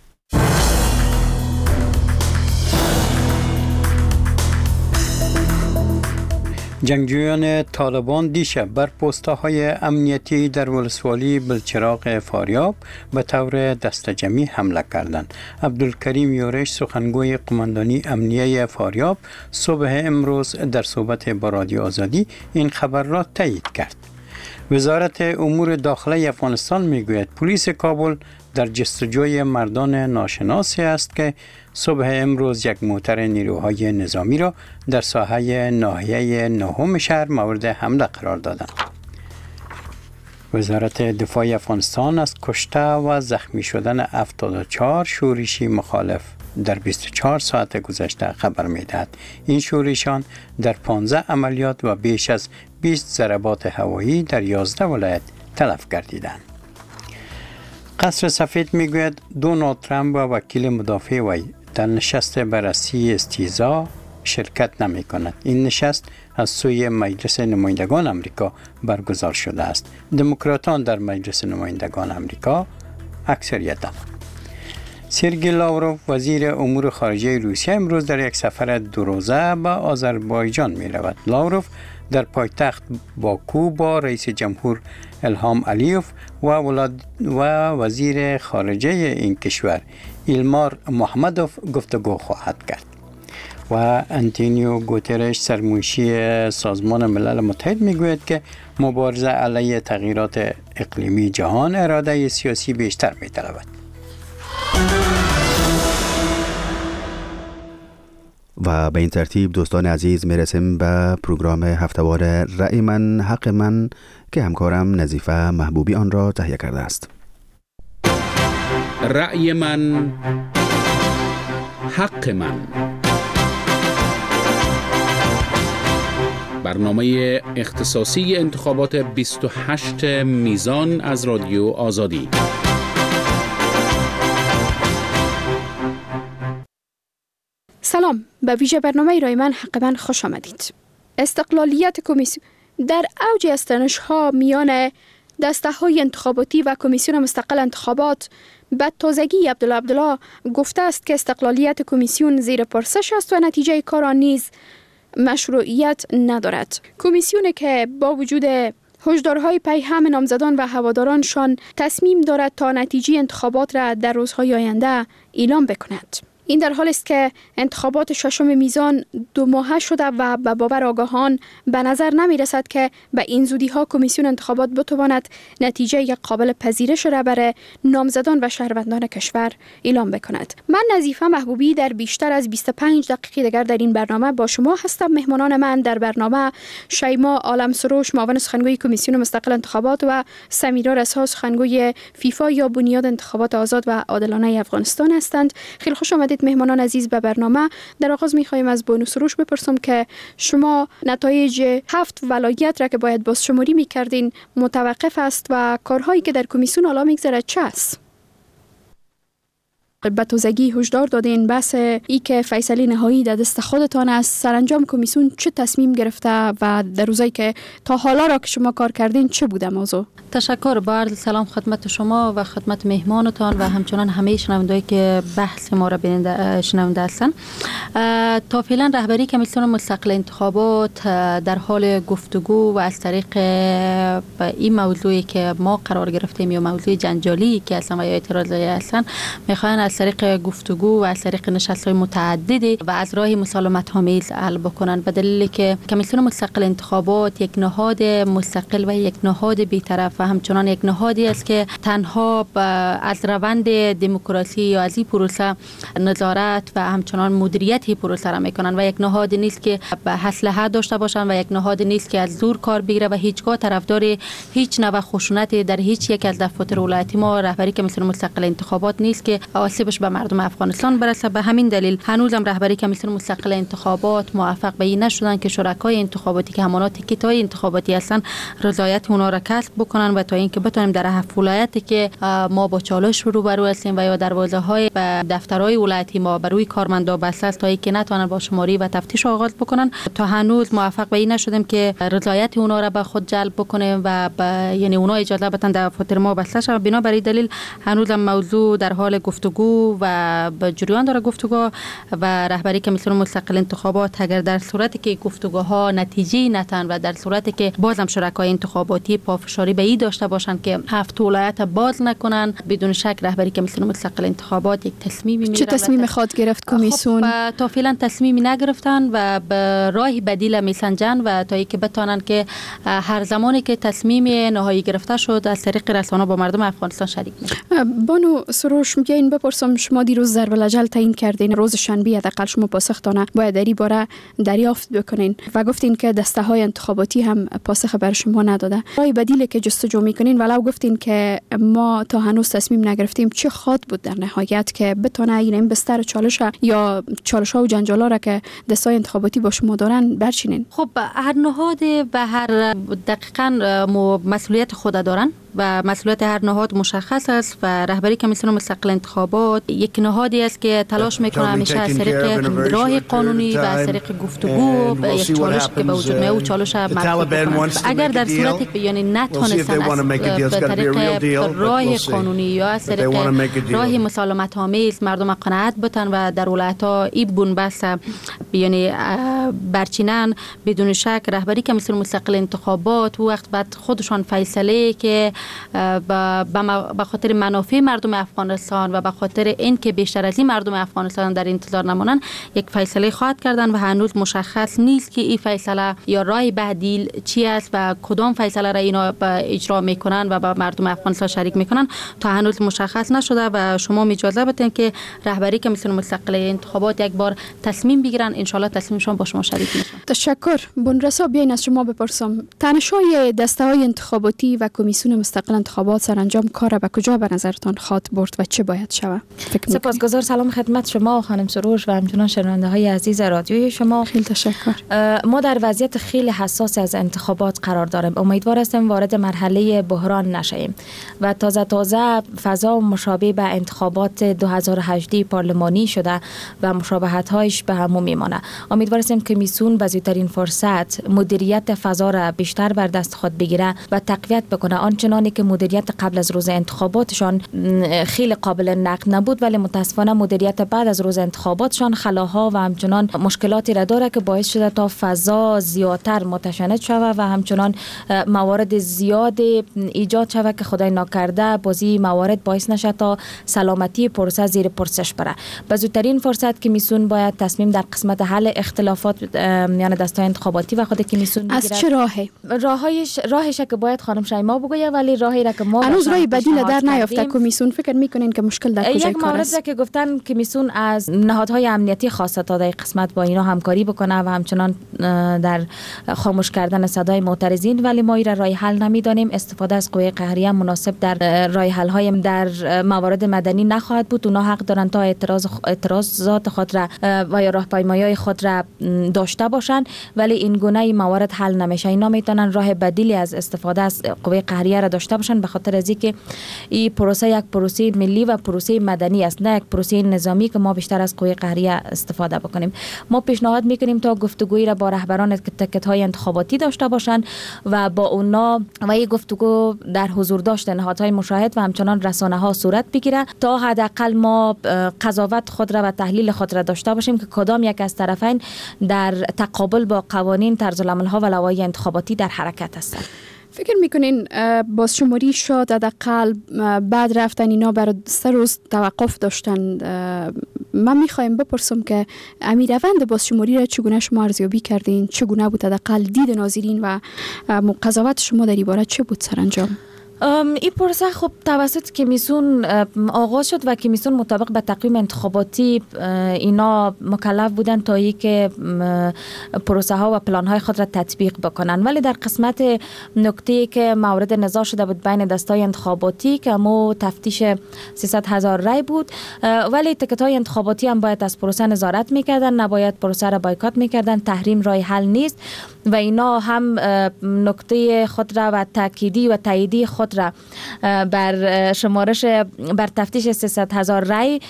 جنگجویان طالبان دیشب بر پست‌های امنیتی در ولسوالی بلچراغ فاریاب به طور دسته‌جمعی حمله کردند. عبدالکریم یورش، سخنگوی قماندانی امنیه فاریاب، صبح امروز در صحبت با رادیو آزادی این خبر را تایید کرد. وزارت امور داخلی افغانستان میگوید پلیس کابل در جستجوی مردان ناشناسی است که صبح امروز یک موتر نیروهای نظامی را در ساحه ناحیه نهم شهر مورد حمله قرار دادند. وزارت دفاع افغانستان از کشته و زخمی شدن 74 شورشی مخالف در 24 ساعت گذشته خبر می‌دهد. این شورشیان در 15 عملیات و بیش از 20 ضربات هوایی در 11 ولایت تلف گردیدند. قصر سفید میگوید دونالد ترامپ و وکیل مدافع وی در نشست بررسی استیضاح شرکت نمی کند. این نشست از سوی مجلس نمایندگان امریکا برگزار شده است. دموکراتان در مجلس نمایندگان امریکا اکثریتند. سرگئی لاوروف وزیر امور خارجه روسیه امروز در یک سفر 2 روزه به آذربایجان می رود. لاوروف در پایتخت باکو با رئیس جمهور الهام علیوف و وزیر خارجه این کشور ایلمار محمدوف گفتگو خواهد کرد. و انتونیو گوترش، سرمنشی سازمان ملل متحد، میگوید که مبارزه علیه تغییرات اقلیمی جهان اراده سیاسی بیشتر میطلبد. و به این ترتیب دوستان عزیز میرسیم به پروگرام هفتهوار رأی من حق من که همکارم نظیفه محبوبی آن را تهیه کرده است. رأی من حق من، برنامه اختصاصی انتخابات 28 میزان از رادیو آزادی. سلام، به ویژه برنامه رای من حق من خوش آمدید. استقلالیت کمیسیون در اوج استنش‌ها میان دسته‌های انتخاباتی و کمیسیون مستقل انتخابات به تازگی عبدالله گفته است که استقلالیت کمیسیون زیر پرسش است و نتیجه کار آن نیز مشروعیت ندارد. کمیسیونی که با وجود هشدارهای پیهم نامزدان و هوادارانشان تصمیم دارد تا نتیجه انتخابات را در روزهای آینده اعلام بکند. این در حالی است که انتخابات ششم میزان 2 ماهه شده و به باور آگاهان به نظر نمی رسد که به این زودی ها کمیسیون انتخابات بتواند نتیجه قابل پذیرش را برای نامزدان و شهروندان کشور اعلام بکند. من نظیفه محبوبی در بیشتر از 25 دقیقه دیگر در این برنامه با شما هستم. مهمانان من در برنامه شیما عالمسروش، معاون سخنگوی کمیسیون مستقل انتخابات، و سمیرا رسا، سخنگوی فیفا یا بنیاد انتخابات آزاد و عادلانه افغانستان هستند. خیلی خوش آمدید مهمانان عزیز به برنامه. در آغاز می‌خوایم از بانو سروش بپرسم که شما نتایج 7 ولایت را که باید بازشماری می‌کردین متوقف است و کارهایی که در کمیسیون حالا می‌گذرد چه است؟ به تازگی هشدار دادین بحث ای که فیصله نهایی در دست خودتان است. سرانجام کمیسیون چه تصمیم گرفته و در روزایی که تا حالا را که شما کار کردین چه بوده موضوع؟ تشکر. با عرض سلام خدمت شما و خدمت مهمانتان و همچنان همه شنوندهایی که بحث ما را شنونده هستند. تا فعلا رهبری کمیسیون مستقل انتخابات در حال گفتگو و از طریق این موضوعی که ما قرار گرفتیم یا موضوع جنجالی که اصلا و یا اعتراضی هستند میخواین از طریق گفتگو و از طریق نشست‌های متعددی و از راه مسالمت آمیز حل بکنن، به دلیلی که کمیسیون مستقل انتخابات یک نهاد مستقل و یک نهاد بی‌طرف و همچنان یک نهادی است که تنها از روند دموکراسی یا از این پروسه نظارت و همچنان مدیریت پروسه را میکنن و یک نهاد نیست که اسلحه داشته باشن و یک نهاد نیست که از زور کار بگیره و هیچگاه طرفدار هیچ نوع خشونت در هیچ یک از دفاتر ولایتی ما رهبری کمیسیون مستقل انتخابات نیست که تکلیفش به مردم افغانستان برسه. به همین دلیل هنوزم رهبری کمیسیون مستقل انتخابات موفق به این نشدن که شرکای انتخاباتی که همانا تیکت‌های انتخاباتی هستن رضایت اونا را کسب بکنن و تا اینکه بتونیم در 7 ولایتی که ما با چالش روبرو هستیم و یا دروازه‌های به دفترهای ولایتی ما بر روی کارمندا بسته است تا اینکه نتونن با شماری و تفتیش آغاز بکنن، تا هنوز موفق به این نشدیم که رضایت اونا را به خود جلب بکنیم و یعنی اونا اجازه بدن دفاتر ما بسته شود. بنابراین دلیل هنوز موضوع در حال گفتگو و به جریان داره گفتگو و رهبری کمیسیون مستقل انتخابات اگر در صورتی که گفتگوها نتیجه نتن و در صورتی که بازم شرکای انتخاباتی پافشاری به این داشته باشن که 7 ولایت باز نکنن، بدون شک رهبری کمیسیون مستقل انتخابات یک تصمیمی میگیرن. چه تصمیم خود گرفت کمیسیون؟ خب تا فعلا تصمیمی نگرفتن و به راه بدیل میسنجن و تا اینکه بتونن که هر زمانی که تصمیم نهایی گرفته شد از طریق رسانه با مردم افغانستان شریک میشن. بانو سروش میگه این بپرسم، شما دیروز ضرب الاجل تعیین کردین، روز شنبه حداقل شما پاسختانه باید در این باره دریافت بکنین و گفتین که دسته های انتخاباتی هم پاسخ بر شما نداده. راه بدیلی که جستجو میکنین ولو گفتین که ما تا هنوز تصمیم نگرفتیم، چه خواهد بود در نهایت که بتونه این بستر چالش یا چالش ها و جنجالا را که دسته‌های انتخاباتی با شما دارن برچینین؟ خب هر نهاد و هر دقیقاً مسئولیت خود دارن و مسئولیت هر نهاد مشخص است و رهبری کمیسیون مستقل انتخابات یک نهادی است که تلاش میکنه همیشه از طریق راه قانونی و از طریق گفتگو به یک چالش که به وجود میاد و چالش مطلوب اگر در صورتی یعنی نتونستن به طریق راه قانونی یا از طریق راه مسالمت آمیز مردم قناعت بتن و در ولایت‌ها این بنبست یعنی برچینن، بدون شک رهبری کمیسیون مستقل انتخابات وقت بعد خودشان فیصله که به خاطر منافع مردم افغانستان و به خاطر اینکه بیشتر از این مردم افغانستان در انتظار نمونن یک فیصله خواهد کردن و هنوز مشخص نیست که این فیصله یا راه بدیل چی است و کدام فیصله را اینا اجرا میکنن و با مردم افغانستان شریک میکنن تا هنوز مشخص نشده و شما اجازه بدین که رهبری کمیسیون مستقل انتخابات یک بار تصمیم بگیرن، ان شاء الله تصمیمشون با شما شریک میشن. تشکر. بنرسا بیاین از شما بپرسم، تنش‌های دسته‌های انتخاباتی و کمیسیون مستقل انتخابات سرانجام کار به کجا به نظرتان خواهد برد و چه باید شود؟ سپاسگزار. سلام خدمت شما خانم سروش و همچنان شنونده‌های عزیز رادیوی شما. خیلی تشکر. ما در وضعیت خیلی حساس از انتخابات قرار داریم. امیدوار هستیم وارد مرحله بحران نشیم و تازه فضا مشابه به انتخابات 2018 پارلمانی شده و مشابهت‌هایش به هم میمانه. امیدوار هستیم که کمیسیون به زودترین فرصت مدیریت فضا را بیشتر بر دست خود بگیره و تقویت بکنه. آنچنانی که مدیریت قبل از روز انتخاباتشان خیلی قابل نقد نبود، ولی متاسفانه مدیریت بعد از روز انتخاباتشان خلاها و همچنان مشکلاتی را داره که باعث شده تا فضا زیادتر متشنج شود و همچنان موارد زیاد ایجاد شود که خدای ناکرده بازی موارد باعث نشه تا سلامتی پروسه زیر پرسش بره. به زودترین فرصت کمیسیون باید تصمیم در قسمت حل اختلافات میان دسته‌های انتخاباتی و خود کمیسیون بگیرد. از چه راهش که باید خانم شیما بگوید، ولی راهی را که ما هنوز راه بدیل در نیافته. کمیسیون فکر میکنین که مشکل در کجای کار است؟ یک مورد که گفتن کمیسیون از نهادهای امنیتی خواسته تا در قسمت با اینا همکاری بکنه و همچنان در خاموش کردن صدای معترضین، ولی ما را راه حل نمیدانیم. استفاده از قوه قهریه مناسب در راه حل های در موارد مدنی نخواهد بود. اونا حق دارن تا اعتراضات خود را و یا راهپیمایی خود را داشته باشند، ولی این گونه موارد حل نمیشه. اینا میتونن راه بدیلی از استفاده از قوه قهریه را داشته باشن، به خاطر از اینکه این پروسه یک پروسه ملی و پروسه مدنی است، نه یک پروسه نظامی که ما بیشتر از قوه قهریه استفاده بکنیم. ما پیشنهاد میکنیم تا گفتگویی را با رهبران تکت‌های انتخاباتی داشته باشند و با اونا و این گفتگو در حضور داشته نهادهای مشاهد و همچنان رسانه‌ها صورت بگیره تا حداقل ما قضاوت خود را و تحلیل خود را داشته باشیم که کدام یک از طرفین در تقابل با قوانین، طرزالعمل‌ها و لوایح انتخاباتی در حرکت هستند. فکر میکنین بازشماری شد حداقل بعد رفتن اینا برای 3 روز توقف داشتن؟ من میخوایم بپرسم که امیر روند بازشماری را چگونه شما ارزیابی کردین؟ چگونه بود حداقل دید ناظرین و قضاوت شما در این باره چه بود سرانجام؟ این پروسه خب توسط کمیسیون آغاز شد و کمیسیون مطابق به تقویم انتخاباتی اینا مکلف بودن تا ای که پروسه ها و پلان های خود را تطبیق بکنن، ولی در قسمت نکته که مورد نزاع شده بود بین دستای انتخاباتی که مو تفتیش 300,000 رای بود، ولی تکت های انتخاباتی هم باید از پروسه نظارت میکردن، نباید پروسه را بایکات میکردن، تحریم راه حل نیست و اینا هم نکته خود را و تأکیدی و تاییدی خود را بر شمارش بر تفتیش 300,000 رای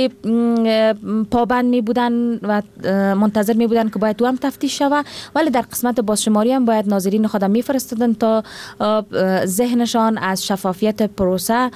پابند می بودن و منتظر می بودن که باید دو هم تفتیش شود، ولی در قسمت بازشماری هم باید ناظرین خود می فرستادن تا ذهنشان از شفافیت پروسه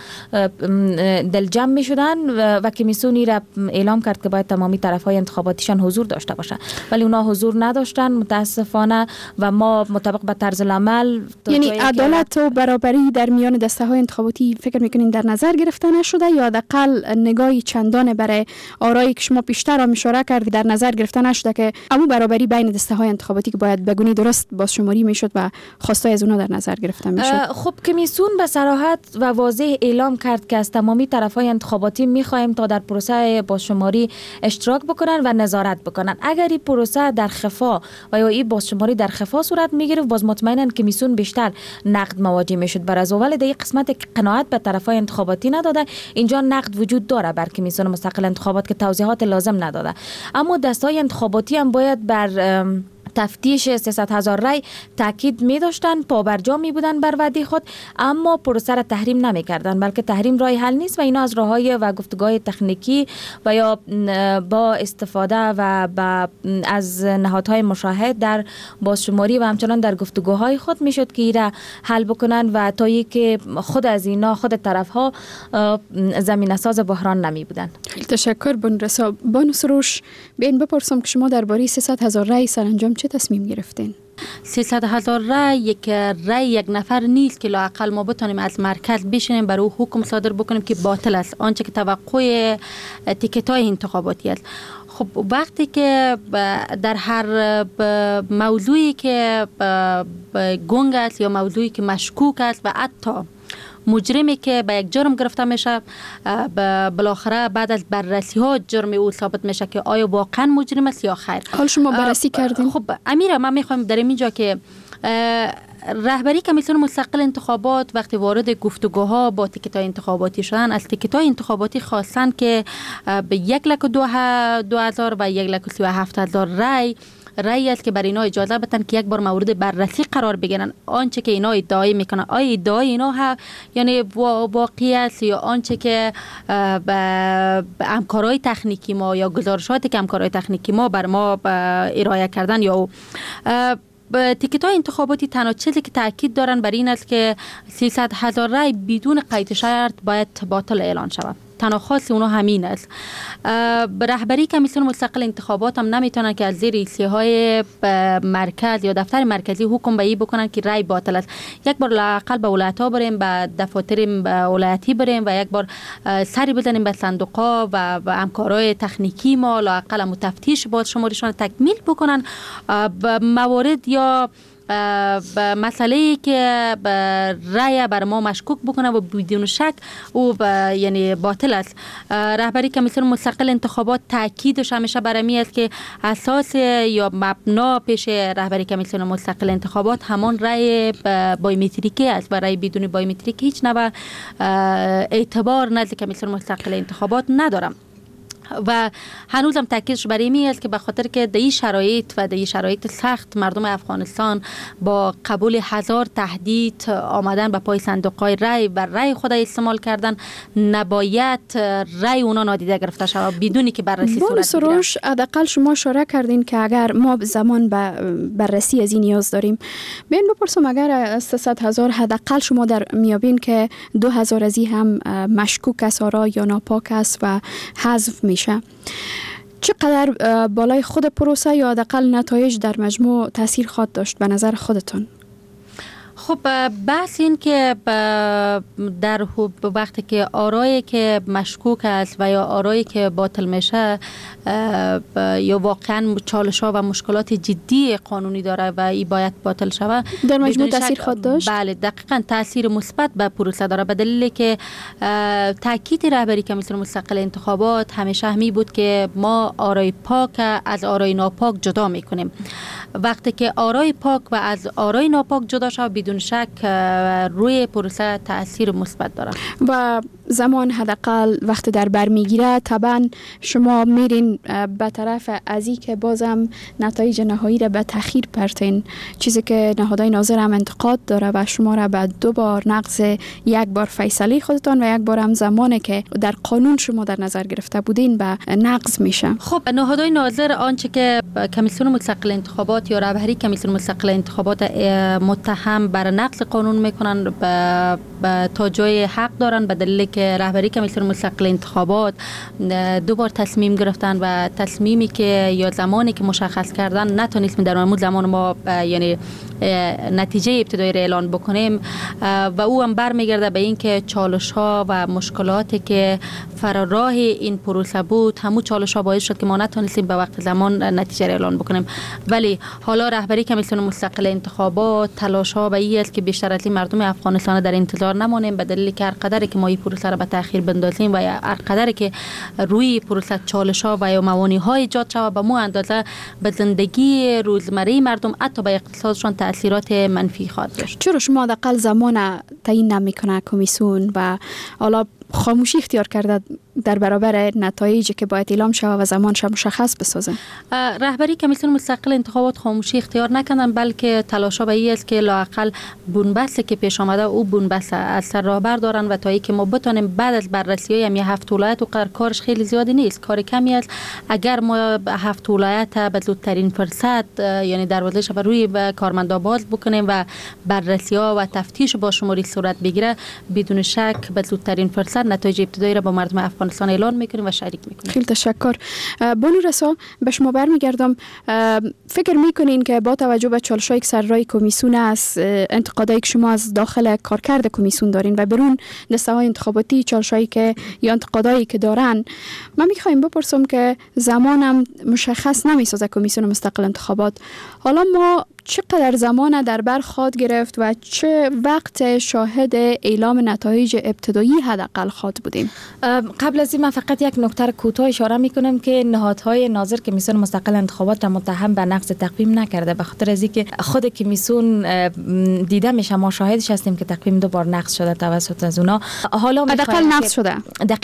دلجم می شدن و کمیسیونی را اعلام کرد که باید تمامی طرفهای انتخاباتیشان حضور داشته باشند، ولی اونا حضور نداشتن متاسفانه و ما مطابق به طرز العمل یعنی عدالت و برابری در میان دسته های انتخاباتی فکر میکنین در نظر گرفته نشده یا حداقل نگاهی چندان برای آرایی که شما پیشتر هم اشاره کردید در نظر گرفته نشده که اما برابری بین دسته های انتخاباتی که باید بگونی درست بازشماری میشد و خواستای از اونها در نظر گرفته میشد؟ خب کمیسیون به صراحت و واضح اعلام کرد که از تمامی طرفهای انتخاباتی میخواهیم تا در پروسه بازشماری اشتراک بکنن و نظارت بکنن. اگر این پروسه در خفا و یا این بازشماری در خفا صورت میگرفت باز مطمئنا کمیسیون بیشتر نقد مواجه میشد بر از ولی در قسمت که قناعت به طرفای انتخاباتی نداده، اینجا نقد وجود داره بر کمیسیون مستقل انتخابات که توضیحات لازم نداده، اما دستای انتخاباتی هم باید بر تفتیش 300,000 رای تاکید می داشتن، پابرجا می بودن بر وعده خود، اما پروسه را تحریم نمی کردن، بلکه تحریم راه حل نیست و اینا از راههای و گفتگوهای تکنیکی و یا با استفاده و از نهادهای مشاهد در بازشماری و همچنان در گفتگوهای خود می شد که ایره حل بکنن و تا ای که خود از اینا خود طرف ها زمینه ساز بحران نمی بودن. خیلی تشکر بانو سروش. بین بپرسم که شما درباره 300,000 رای سرانجام چه تصمیم گرفتین؟ 300,000 رای یک نفر نیست که لااقل ما بتونیم از مرکز بشینیم برای حکم صادر بکنیم که باطل است، آنچه که توقع تیکت‌های انتخاباتی است. خب وقتی که در هر موضوعی که گنگ است یا موضوعی که مشکوک است و حتی مجرمی که به یک جرم گرفته میشه بالاخره بعد از بررسی ها جرم او ثابت میشه که آیا واقعا مجرم است یا خیر. حال شما بررسی کردین؟ خب امیره، من میخوایم در اینجا که رهبری کمیسیون مستقل انتخابات وقتی وارد گفتگوها با تیکت‌های انتخاباتی شدن، از تیکت‌های انتخاباتی خواستن که به 1,02,000 و 1,37,000 رای است که برای اینا اجازه بدن که یک بار مورد بررسی قرار بگیرن. آنچه که اینا ادعای میکنن آیا ادعای اینا یعنی واقعی است یا آنچه که همکارای تکنیکی ما یا گزارشاتی که همکارای تکنیکی ما بر ما ارائه کردن یا تیکت‌های انتخاباتی تنها چیزی که تاکید دارن بر این است که 300,000 رای بدون قید شرط باید باطل اعلان شود. تنها خاص اونها همین است. رهبری کمیسیون مستقل انتخابات هم نمیتونن که از زیر ایسیهای مرکز یا دفتر مرکزی حکم به این بکنن که رای باطل است. یک بار لااقل به ولایت‌ها بریم، به دفاتر ولایتی بریم و یک بار سری بزنیم به صندوق‌ها و همکارای تکنیکی ما لااقل متفتیش بازشماریشان تکمیل بکنن موارد یا مسئله‌ای که رأی بر ما مشکوک بکنه و بدون شک او یعنی باطل است. رهبری کمیسیون مستقل انتخابات تاکیدش همیشه برمی است که اساس یا مبنا پیش رهبری کمیسیون مستقل انتخابات همان رأی بایومتریکی است و رأی بدون بایومتریک هیچ نوع اعتبار نزد کمیسیون مستقل انتخابات ندارم. و هنوزم تاکیدش بر این است که به خاطر که در این شرایط و در این شرایط سخت مردم افغانستان با قبول 1000 تهدید آمدن به پای صندوق‌های رای و رای خود استعمال کردن، نباید رای اونا نادیده گرفته شود بدونی که بررسی صورت بگیره. سروش حداقل شما اشاره کردین که اگر ما زمان به بررسی از این نیاز داریم، ببین بپرسم اگر 300,000 حداقل شما در میابین که 2000 از این هم مشکوک است یا ناپاک است و حذف میشه، چقدر بالای خود پروسه یا حداقل نتایج در مجموع تاثیر خواهد داشت به نظر خودتون؟ خب بحث این که در وقتی که آرایی که مشکوک است و یا آرایی که باطل میشه یا واقعا چالش‌ها و مشکلات جدی قانونی داره و این باید باطل شوه، در مجموع تاثیر خود داشت. بله دقیقاً تاثیر مثبت به پروسه داره، به دلیلی که تاکید رهبری کمیسیون مستقل انتخابات همیشه همی بود که ما آرای پاک از آرای ناپاک جدا میکنیم. وقتی که آرای پاک و از آرای ناپاک جدا شود بدون شک روی پروسه تاثیر مثبت داره و زمان حداقل وقت در بر میگیره. طبعا شما میرین به طرف ازی که بازم نتایج نهایی را به تأخیر پرتین، چیزی که نهادهای ناظر هم انتقاد داره و شما را به 2 بار نقض، 1 بار فیصله خودتان و 1 بار هم زمانی که در قانون شما در نظر گرفته بودین به نقض میشه. خب نهادهای ناظر آنچه که کمیسیون مستقل انتخابات یا رهبری کمیسیون مستقل انتخابات متهم بر نقض قانون میکنن تا جای حق دارن، به دلیل که رهبری کمیسیون مستقل انتخابات 2 بار تصمیم گرفتن و تصمیمی که یا زمانی که مشخص کردن نتونستیم در اون زمان ما یعنی نتیجه ابتدایی را اعلان بکنیم و او هم برمیگرده به این که چالش ها و مشکلاتی که فراراه این پروسه بود، همون چالش ها باعث شد که ما نتونستیم به وقت زمان نتیجه را اعلان بکنیم. ولی حالا رهبری کمیسیون مستقل انتخابات تلاش ها به این است که بیشتر از مردم افغانستان در انتظار نمانیم، به دلیلی که هر قدری که ما این پروسه را به تأخیر بندازیم و هر قدری که روی پروسه چالش ها و موانع های ایجاد شود، به مو اندازه به زندگی روزمره مردم حتی به اقتصادشان تاثیرات منفی خواهد داشت. چرا شما حداقل زمان تعیین نمیکنه کمیسیون و حالا خاموشی اختیار کرده در برابر نتایجی که باید اعلام شود و زمانش مشخص بسازه؟ رهبری کمیسیون مستقل انتخابات خاموشی اختیار نکردن، بلکه تلاشا به این است که لااقل بنبستی که پیش آمده او بنبست از سر راه بردارن و تا اینکه ما بتونیم بعد از بررسی‌های هم 7 ولایت و کارش خیلی زیادی نیست، کار کمی است. اگر ما 7 ولایت به زودترین فرصت یعنی دروازه‌اش رو روی کارمندا باز بکنیم و بررسی‌ها و تفتیش با شماری صورت بگیره، بدون شک به زودترین فرصت نتایج ابتدایی را با مردم افغانستان اعلان میکنیم و شریک میکنیم. خیلی تشکر. بانو رسا، به شما برمیگردم. فکر میکنین که با توجه به چالش‌های که سر راه کمیسیون است، انتقادایی که شما از داخل کارکرد کمیسیون دارین و برون دسته‌های انتخاباتی چالش‌هایی که یا انتقادایی که دارن، من میخوایم بپرسم که زمانم مشخص نمیسازه کمیسیون مستقل انتخابات. حالا ما چقدر زمان در بر خواهد گرفت و چه وقت شاهد اعلام نتایج ابتدایی حداقل خواهد بودیم؟ قبل از این من فقط یک نکته کوتاه اشاره میکنم که نهادهای ناظر کمیسیون مستقل انتخابات متهم به نقض تقویم نکرده، به خاطر از اینکه خود کمیسیون دیده میشه، ما شاهدش هستیم که تقویم 2 بار نقض شده توسط از اونا. حالا حداقل نقض شده.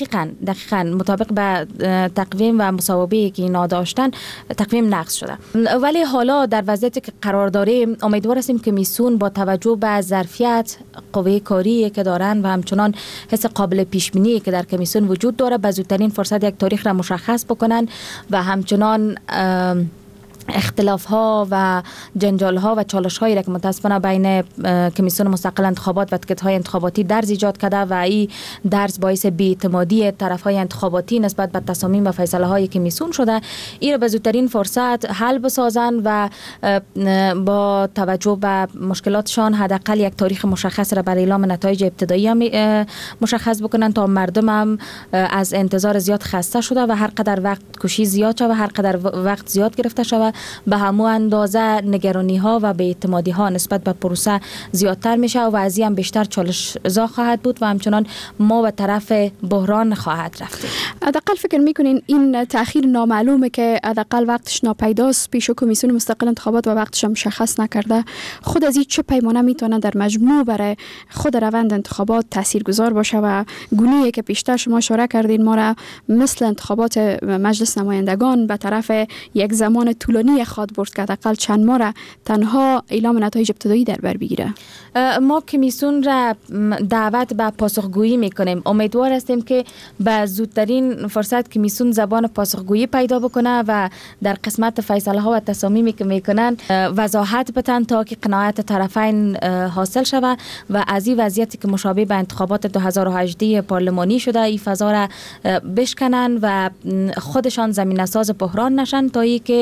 دقیقاً مطابق به تقویم و مصوبه‌ای که اینا داشتن تقویم نقض شده. ولی حالا در وضعیتی که قرار داریم امیدوار هستیم که کمیسیون با توجه به ظرفیت، قوه کاری که دارن و همچنان حس قابل پیش بینی که در کمیسیون وجود داره، به زودترین فرصت یک تاریخ را مشخص بکنن و همچنان اختلاف ها و جنجال ها و چالش هایی را که متاسفانه بین کمیسیون مستقل انتخابات و تکت های انتخاباتی درز ایجاد کرده و این درز باعث بی‌اعتمادی طرف های انتخاباتی نسبت به تصامیم و فیصله های کمیسیون شده، این را به زودترین فرصت حل بسازن و با توجه به مشکلاتشان حداقل یک تاریخ مشخص را برای اعلام نتایج ابتدایی مشخص بکنن تا مردم هم از انتظار زیاد خسته شده و هر قدر وقت کشی زیاد شده و هر قدر وقت زیاد گرفته شده به همون اندازه نگرانی ها و بی‌اعتمادی ها نسبت به پروسه زیادتر میشه و از این هم بیشتر چالش زا خواهد بود و همچنان ما به طرف بحران خواهد رفت. حداقل فکر میکنین این تأخیر نامعلومه که حداقل وقتش ناپیداست، پیش کمیسیون مستقل انتخابات و وقتش هم مشخص نکرده، خود از این چه پیمانه میتونه در مجموع برای خود روند انتخابات تاثیرگذار باشه و گونه‌ای که پیشتر شما اشاره کردین ما را مثل انتخابات مجلس نمایندگان به طرف یک زمان طولانی خواهد برد که حداقل چند ماه را تنها اعلام نتایج ابتدایی در بر بگیره؟ ما کمیسیون را دعوت به پاسخگویی میکنیم. امیدوار هستیم که به زودترین فرصت کمیسیون زبان پاسخگویی پیدا بکنه و در قسمت فیصله ها و تصامیمی که میکنن وضاحت بتن تا که قناعت طرفین حاصل شود و از این وضعیتی که مشابه به انتخابات 2018 پارلمانی شده این فضا را بشکنن و خودشان زمینه ساز بحران نشن تا ای که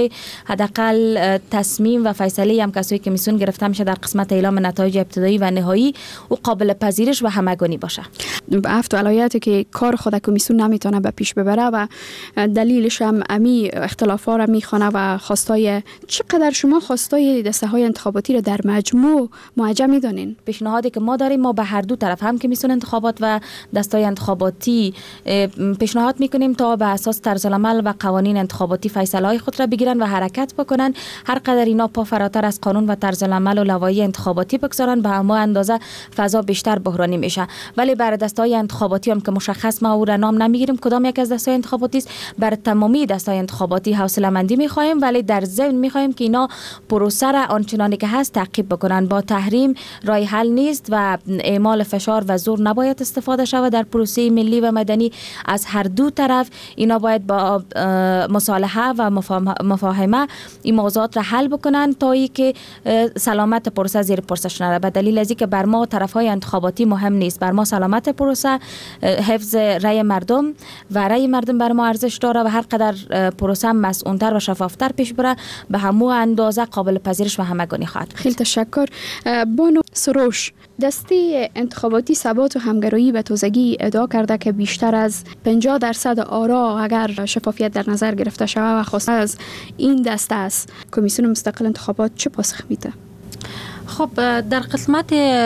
حداقل تصمیم و فیصله هم کسایی که میسون گرفته میشه در قسمت اعلام نتایج ابتدایی و نهایی و قابل پذیرش و همگانی باشه. هفت ولایتی که کار خود کمیسیون نمیتونه به پیش ببره و دلیلش هم امی اختلافا را میخونه و خواستای چقدر شما خواستای دسته های انتخاباتی را در مجموع موجه میدونین؟ پیشنهادی که ما داریم، ما به هر دو طرف هم کمیسیون انتخابات و دستای انتخاباتی پیشنهاد میکنیم تا به اساس طرزالعمل و قوانین انتخاباتی فیصله های خود را بگیرن و حرکت بکنن. هر قدر اینا پا فراتر از قانون و طرزالعمل و لوایح انتخاباتی بگذارن به همه اندازه فضا بیشتر بحرانی میشه. ولی برای دستای انتخاباتی هم که مشخص ما او را نام نمیگیریم کدام یک از دستای انتخاباتی است، برای تمامی دستای انتخاباتی حوصله مندی میخوایم، ولی در ضمن میخوایم که اینا پروسه را آنچنانی که هست تعقیب بکنن. با تحریم راه حل نیست و اعمال فشار و زور نباید استفاده شود در پروسه ملی و مدنی. از هر دو طرف اینا باید با مصالحه و مفاهمه این موضوعات را حل بکنن تا ای که سلامت پروسه زیر پرسش نره. به دلیل از اینکه بر ما طرفهای انتخاباتی مهم نیست، بر ما سلامت پروسه، حفظ رأی مردم و رأی مردم بر ما ارزش داره و هر قدر پروسه مسئول‌تر و شفافتر پیش بره به همو اندازه قابل پذیرش و همگانی خواهد. خیلی تشکر. بانو سروش، دسته انتخاباتی ثبات و همگرایی به تازگی ادعا کرده که بیشتر از 50% آرا اگر شفافیت در نظر گرفته شود و خواست از این دسته است، کمیسیون مستقل انتخابات چه پاسخ میده؟ خب در قسمت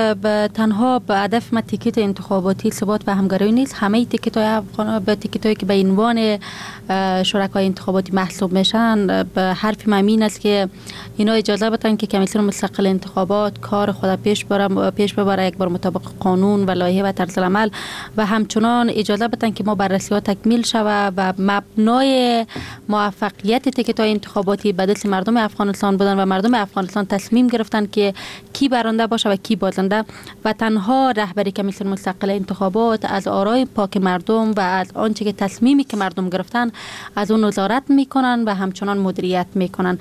تنها به هدف تیکت انتخاباتی ثبات و همگرایی نیست، همه تیکت‌های افغان به تیکت‌هایی که به عنوان شرکای انتخاباتی محسوب میشن به حرف مامین است که اینا اجازه بدن که کمیسیون مستقل انتخابات کار خود پیش ببره یک بار مطابق قانون و لایحه و طرزالعمل و همچنان اجازه بدن که ما بررسی ها تکمیل شود و مبنای موفقیت تیکت‌های انتخاباتی به دست مردم افغانستان بودن و مردم افغانستان تصمیم گرفتن که کی برنده باشه و کی بازنده و تنها رهبری کمیسیون مستقل انتخابات از آرای پاک مردم و از آنچه که تصمیمی که مردم گرفتن از اون نظارت میکنن و همچنان مدیریت میکنن.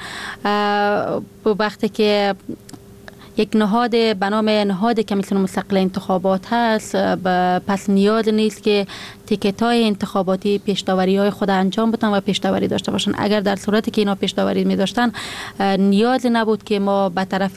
وقتی که یک نهاد به نام نهاد کمیسیون مستقل انتخابات هست، پس نیاز نیست که تیکت‌های انتخاباتی پیش‌داوری‌های خود انجام بدن و پیش‌داوری داشته باشن. اگر در صورتی که اینا پیش‌داوری می‌داشتن نیاز نبود که ما به طرف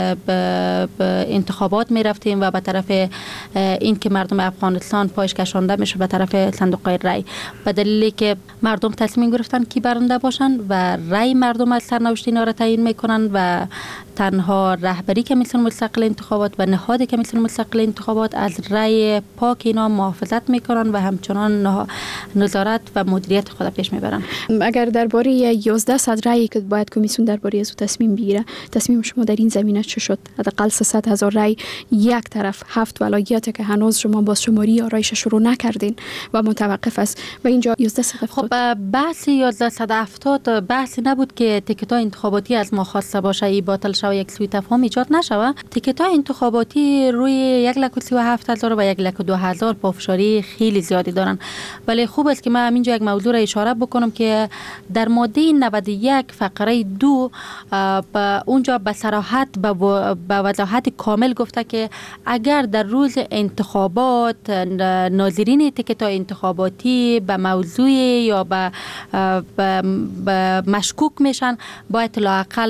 انتخابات می‌رفتیم و به طرف این که مردم افغانستان پایش کشانده میشه به طرف صندوق رای، به دلیلی که مردم تصمیم گرفتن کی برنده باشن و رای مردم از سرنوشت اینا را تعیین میکنن و تنها رهبری کمیسیون مستقل انتخابات و نهاد کمیسیون مستقل انتخابات از رای پاک اینا محافظت میکنن و همچنان نظارت و مدیریت خود پیش میبرن. اگر درباره 1100 رای که باید کمیسیون درباره از تصمیم بگیره، تصمیم شما در این زمینه چه شد؟ حداقل 300,000 رای یک طرف، 7 ولایت که هنوز شما باز شماری آرایش شروع نکردین و متوقف است و اینجا 11 خب بحث 1170 بحث نبود که تیکت‌های انتخاباتی از ما خواسته باشه ای باطل شود یک سوء تفاهم ایجاد نشود. تیکت‌های انتخاباتی روی 137,000 و 102,000 پافشاری خیلی زیادی دارن، ولی خوب است که من همینجا یک موضوع را اشاره بکنم که در ماده 91 فقره 2 اونجا به صراحت به وضاحت کامل گفته که اگر در روز انتخابات ناظرین تیکت‌های انتخاباتی به موضوع یا به مشکوک میشن باید لااقل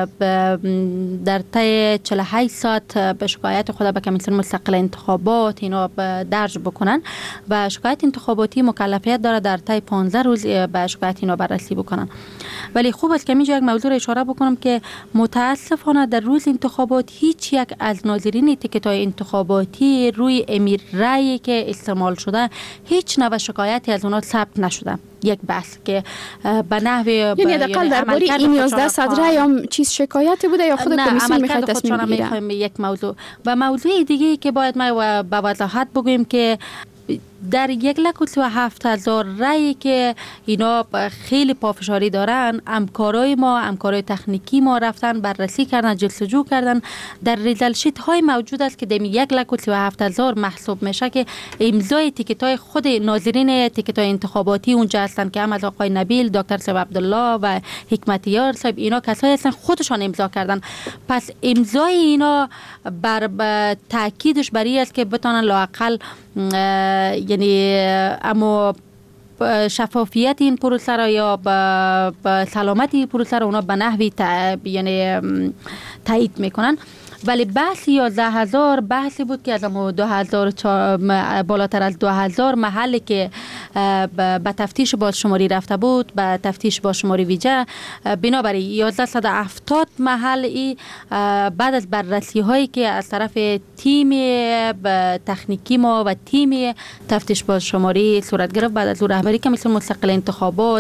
در طی 48 ساعت به شکایت خود به کمیسیون مستقل انتخابات اینا درج بکنن و شکایت انتخاباتی مکلفیت داره در طی 15 روز به شکایت اینا بررسی بکنن. ولی خوب است که اینجا یک موضوع را اشاره بکنم که متاسفانه در روز انتخابات هیچ یک از ناظرین تیکت‌های انتخاباتی روی امیر رأیی که استعمال شده هیچ نوع شکایتی از اونا ثبت نشده. یک بحث که به نحوی یعنی حداقل درباره این 1100 رای هم چیز شکایتی بوده یا خود کمیسیون میخواد تصمیم بگیره؟ یک موضوع و موضوع دیگه که باید ما به وضاحت بگویم که در 137,000 رای که اینا خیلی پافشاری دارن، همکارای تکنیکی ما رفتن بررسی کردن، جستجو کردن، در ریزل شیت های موجود است که در 137,000 محسوب میشه که امضای تیکت های خود ناظرین تیکت های انتخاباتی اونجا هستن که هم از آقای نبیل، دکتر صاحب عبدالله و حکمتیار صاحب اینا کسایی هستن خودشان امضا کردن. پس امضای اینا بر تاکیدش برای است که بتونن لااقل یعنی اما شفافیت این پروسه را یا به سلامتی این پروسه را اونا به نحوی یعنی تایید میکنن. ولی بحث 11,000 بحثی بود که از 2000 بالاتر از 2000 محلی که به تفتیش بازشماری رفته بود، به تفتیش بازشماری ویژه، بنابراین 1170 محل بعد از بررسی هایی که از طرف تیم تکنیکی ما و تیم تفتیش بازشماری صورت گرفت، بعد از رهبری کمیسیون مستقل انتخابات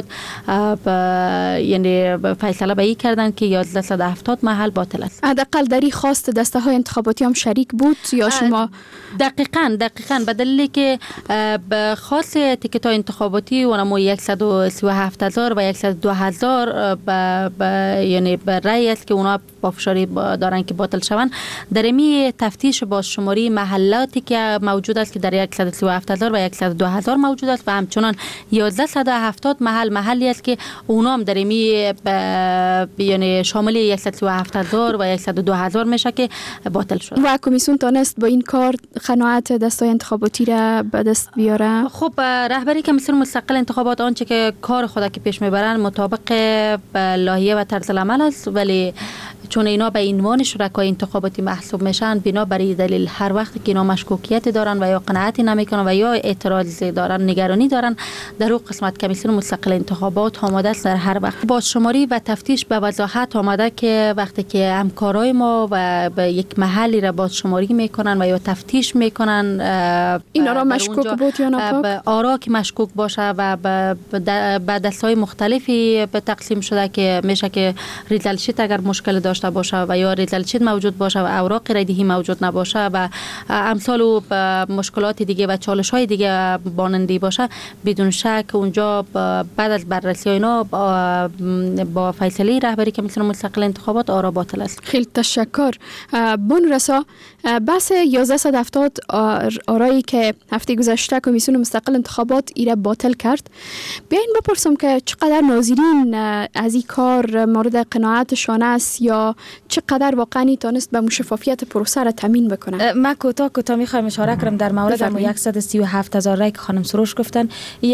یعنی فیصله به این کردن که 1170 محل باطل است. حداقل در این خواست دسته های انتخاباتی هم شریک بود یا شما؟ دقیقاً به دلیلی که خاص تیکت های انتخاباتی اونم 137,000 و 102,000 یعنی به رأی است که اونا پافشاری دارن که باطل شوند. در می تفتیش بازشماری محلاتی که موجود است که در 137,000 و 102,000 موجود است و همچنان 1170 محلی است که اونا هم در می یعنی شامل 137,000 و 102,000 میشه که باطل شد. و کمیسیون تانست با این کار قناعت دستای انتخاباتی را به دست بیاره؟ خب رهبری کمیسیون مستقل انتخابات آنچه که کار خود که پیش میبرن مطابق لایحه و طرز العمل است، ولی چون اینا به عنوان شرکای انتخاباتی محسوب میشن، بنا بر دلیل هر وقت که اینا مشکوکیت دارن و یا قناعتی نمیکنن و یا اعتراض دارن، نگرانی دارن، در اون قسمت کمیسیون مستقل انتخابات آماده است در هر وقت بازشماری و تفتیش به وضاحت آمده که وقتی که همکارای ما و به یک محلی را بازشماری میکنن و یا تفتیش میکنن، اینا را مشکوک بود یا ناپاک؟ آرا که مشکوک باشه و به دستای مختلفی به تقسیم شده که میشه که ریزل شیت اگر مشکل داشته باشه و یا ریزل شیت موجود باشه و اوراق ردیهی موجود نباشه و امثال و مشکلات دیگه و چالش های دیگه مانندی باشه، بدون شک اونجا بعد از بررسی اینا با فیصله رهبری کمیسیون مستقل انتخابات آرا باطل است. خیلی تشکر. بون رسا بحث 1170 آرایی که هفته گذشته کمیسیون مستقل انتخابات ایره باطل کرد، بیاین بپرسم که چقدر ناظرین از این کار مورد قناعتشان است یا چقدر واقعا تانست به شفافیت پروسه را تامین بکنه؟ من کوتاه میخوایم اشاره کنم در مورد 137,000 رای که خانم سروش گفتن.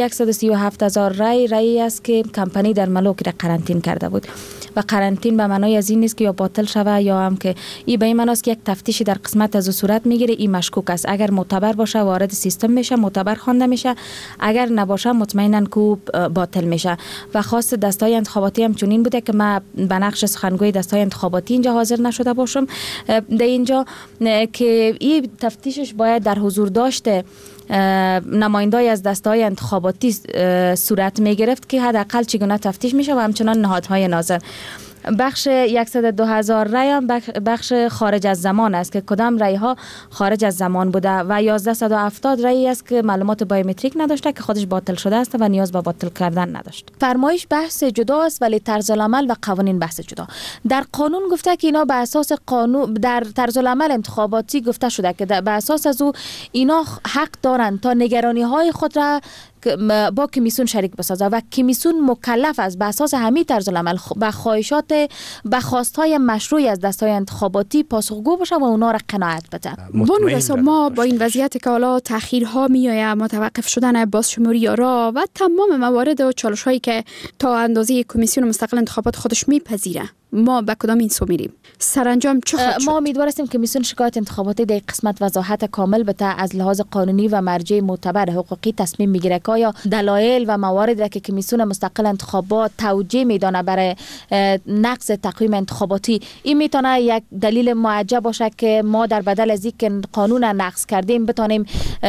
137,000 رای است که کمپانی در ملوک را قرنطین کرده بود و قرنطین به معنای از این نیست که یا باطل شوه یا هم که این به این معنی است که یک تفتیشی در قسمت از صورت میگیره، این مشکوک است. اگر معتبر باشه وارد سیستم میشه، معتبر خوانده میشه، اگر نباشه مطمئنا کو باطل میشه. و خاص دستای انتخاباتی هم چنین بوده که من به نقش سخنگوی دستای انتخاباتی اینجا حاضر نشده باشم در اینجا که این تفتیشش باید در حضور داشته نمایندای از دسته‌های انتخاباتی صورت می گرفت که حداقل چگونه تفتیش میشه و همچنان نهادهای ناظر. بخش 102,000 رای هم بخش خارج از زمان است که کدام رای ها خارج از زمان بوده و 1170 رای است که معلومات بایومتریک نداشته که خودش باطل شده است و نیاز به باطل کردن نداشت. فرمایش بحث جدا است ولی طرز العمل و قوانین بحث جدا. در قانون گفته که اینا به اساس قانون در طرز العمل انتخاباتی گفته شده که به اساس از او اینا حق دارند تا نگرانی های خود را با کمیسیون شریک بسازه و کمیسیون مکلف است به اساس همین طرز العمل به خواهشات به خواستهای مشروع از دستای انتخاباتی پاسخگو باشه و اونا را قناعت بده. بنو ما با این وضعیت که حالا تاخیرها میآید، متوقف شدن بازشماری آرا و تمام موارد و چالش هایی که تا اندازه کمیسیون مستقل انتخابات خودش میپذیره، ما به کدام این سو میریم؟ سرانجام چه خواهد شد؟ ما امیدوار هستیم که کمیسیون شکایت انتخاباتی در قسمت وضاحت کامل بده، از لحاظ قانونی و مرجع معتبر حقوقی تصمیم میگیره که آیا دلایل و موارد را که کمیسیون مستقل انتخابات توجیه میدانه برای نقض تقویم انتخاباتی، این میتونه یک دلیل معجب باشه که ما در بدل از اینکه قانون نقض کردیم بتونیم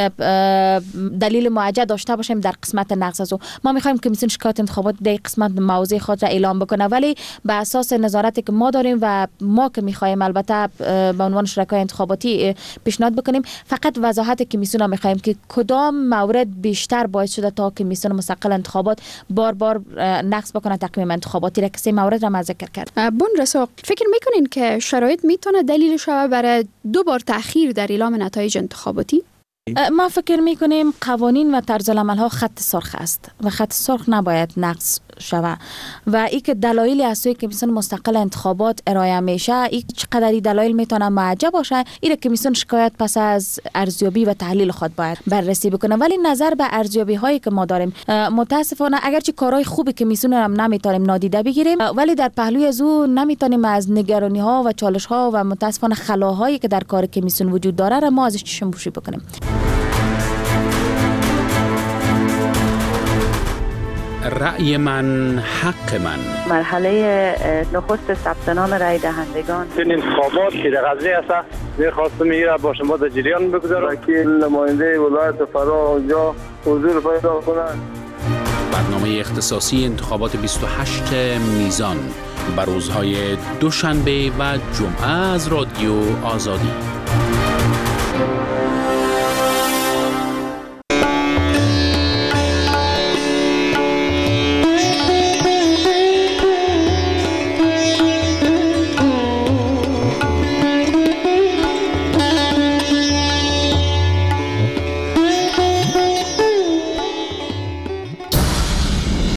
دلیل معجب داشته باشیم در قسمت نقض از او. ما میخوایم کمیسیون شکایت انتخابات در قسمت موضع خود را اعلام بکنه، ولی به اساس نظارتی که ما داریم و ما که میخوایم البته به عنوان شرکای انتخاباتی پیشنهاد بکنیم، فقط وضاحت کمیسیون را میخوایم که کدام مورد بیشتر باعث شده تا کمیسیون مستقل انتخابات بار نقض بکنه تقویم انتخاباتی را که سه مورد را من ذکر کرد. بون رسا فکر میکنین که شرایط میتونه دلیل شوه برای 2 بار تأخیر در اعلام نتایج انتخاباتی؟ ما فکر میکنیم قوانین و طرز العمل ها خط سرخ است و خط سرخ نباید نقض شود و ای که دلایلی از سوی کمیسیون مستقل انتخابات ارائه میشه، ای چقدر دلایل میتونه معجب باشه، این کمیسیون شکایت پس از ارزیابی و تحلیل خود باید بررسی بکنه. ولی نظر به ارزیابی هایی که ما داریم، متاسفانه اگرچه کارهای خوب کمیسیون هم نمیتونیم نادیده بگیریم، ولی در پهلوی از او نمیتونیم از نگرانی ها و چالش ها و متاسفانه خلاهایی که در کار کمیسیون وجود داره را ما ازش چشم پوشی بکنیم. رأی من حق من. مرحله نخست ثبت نام رای دهندگان. این انتخابات که در غزنی است، می‌خواستم میره با شما در جریان بگذارم که نماینده ولایت فرا اونجا حضور پیدا کنند. برنامه اختصاصی انتخابات 28 میزان بر روزهای دوشنبه و جمعه از رادیو آزادی.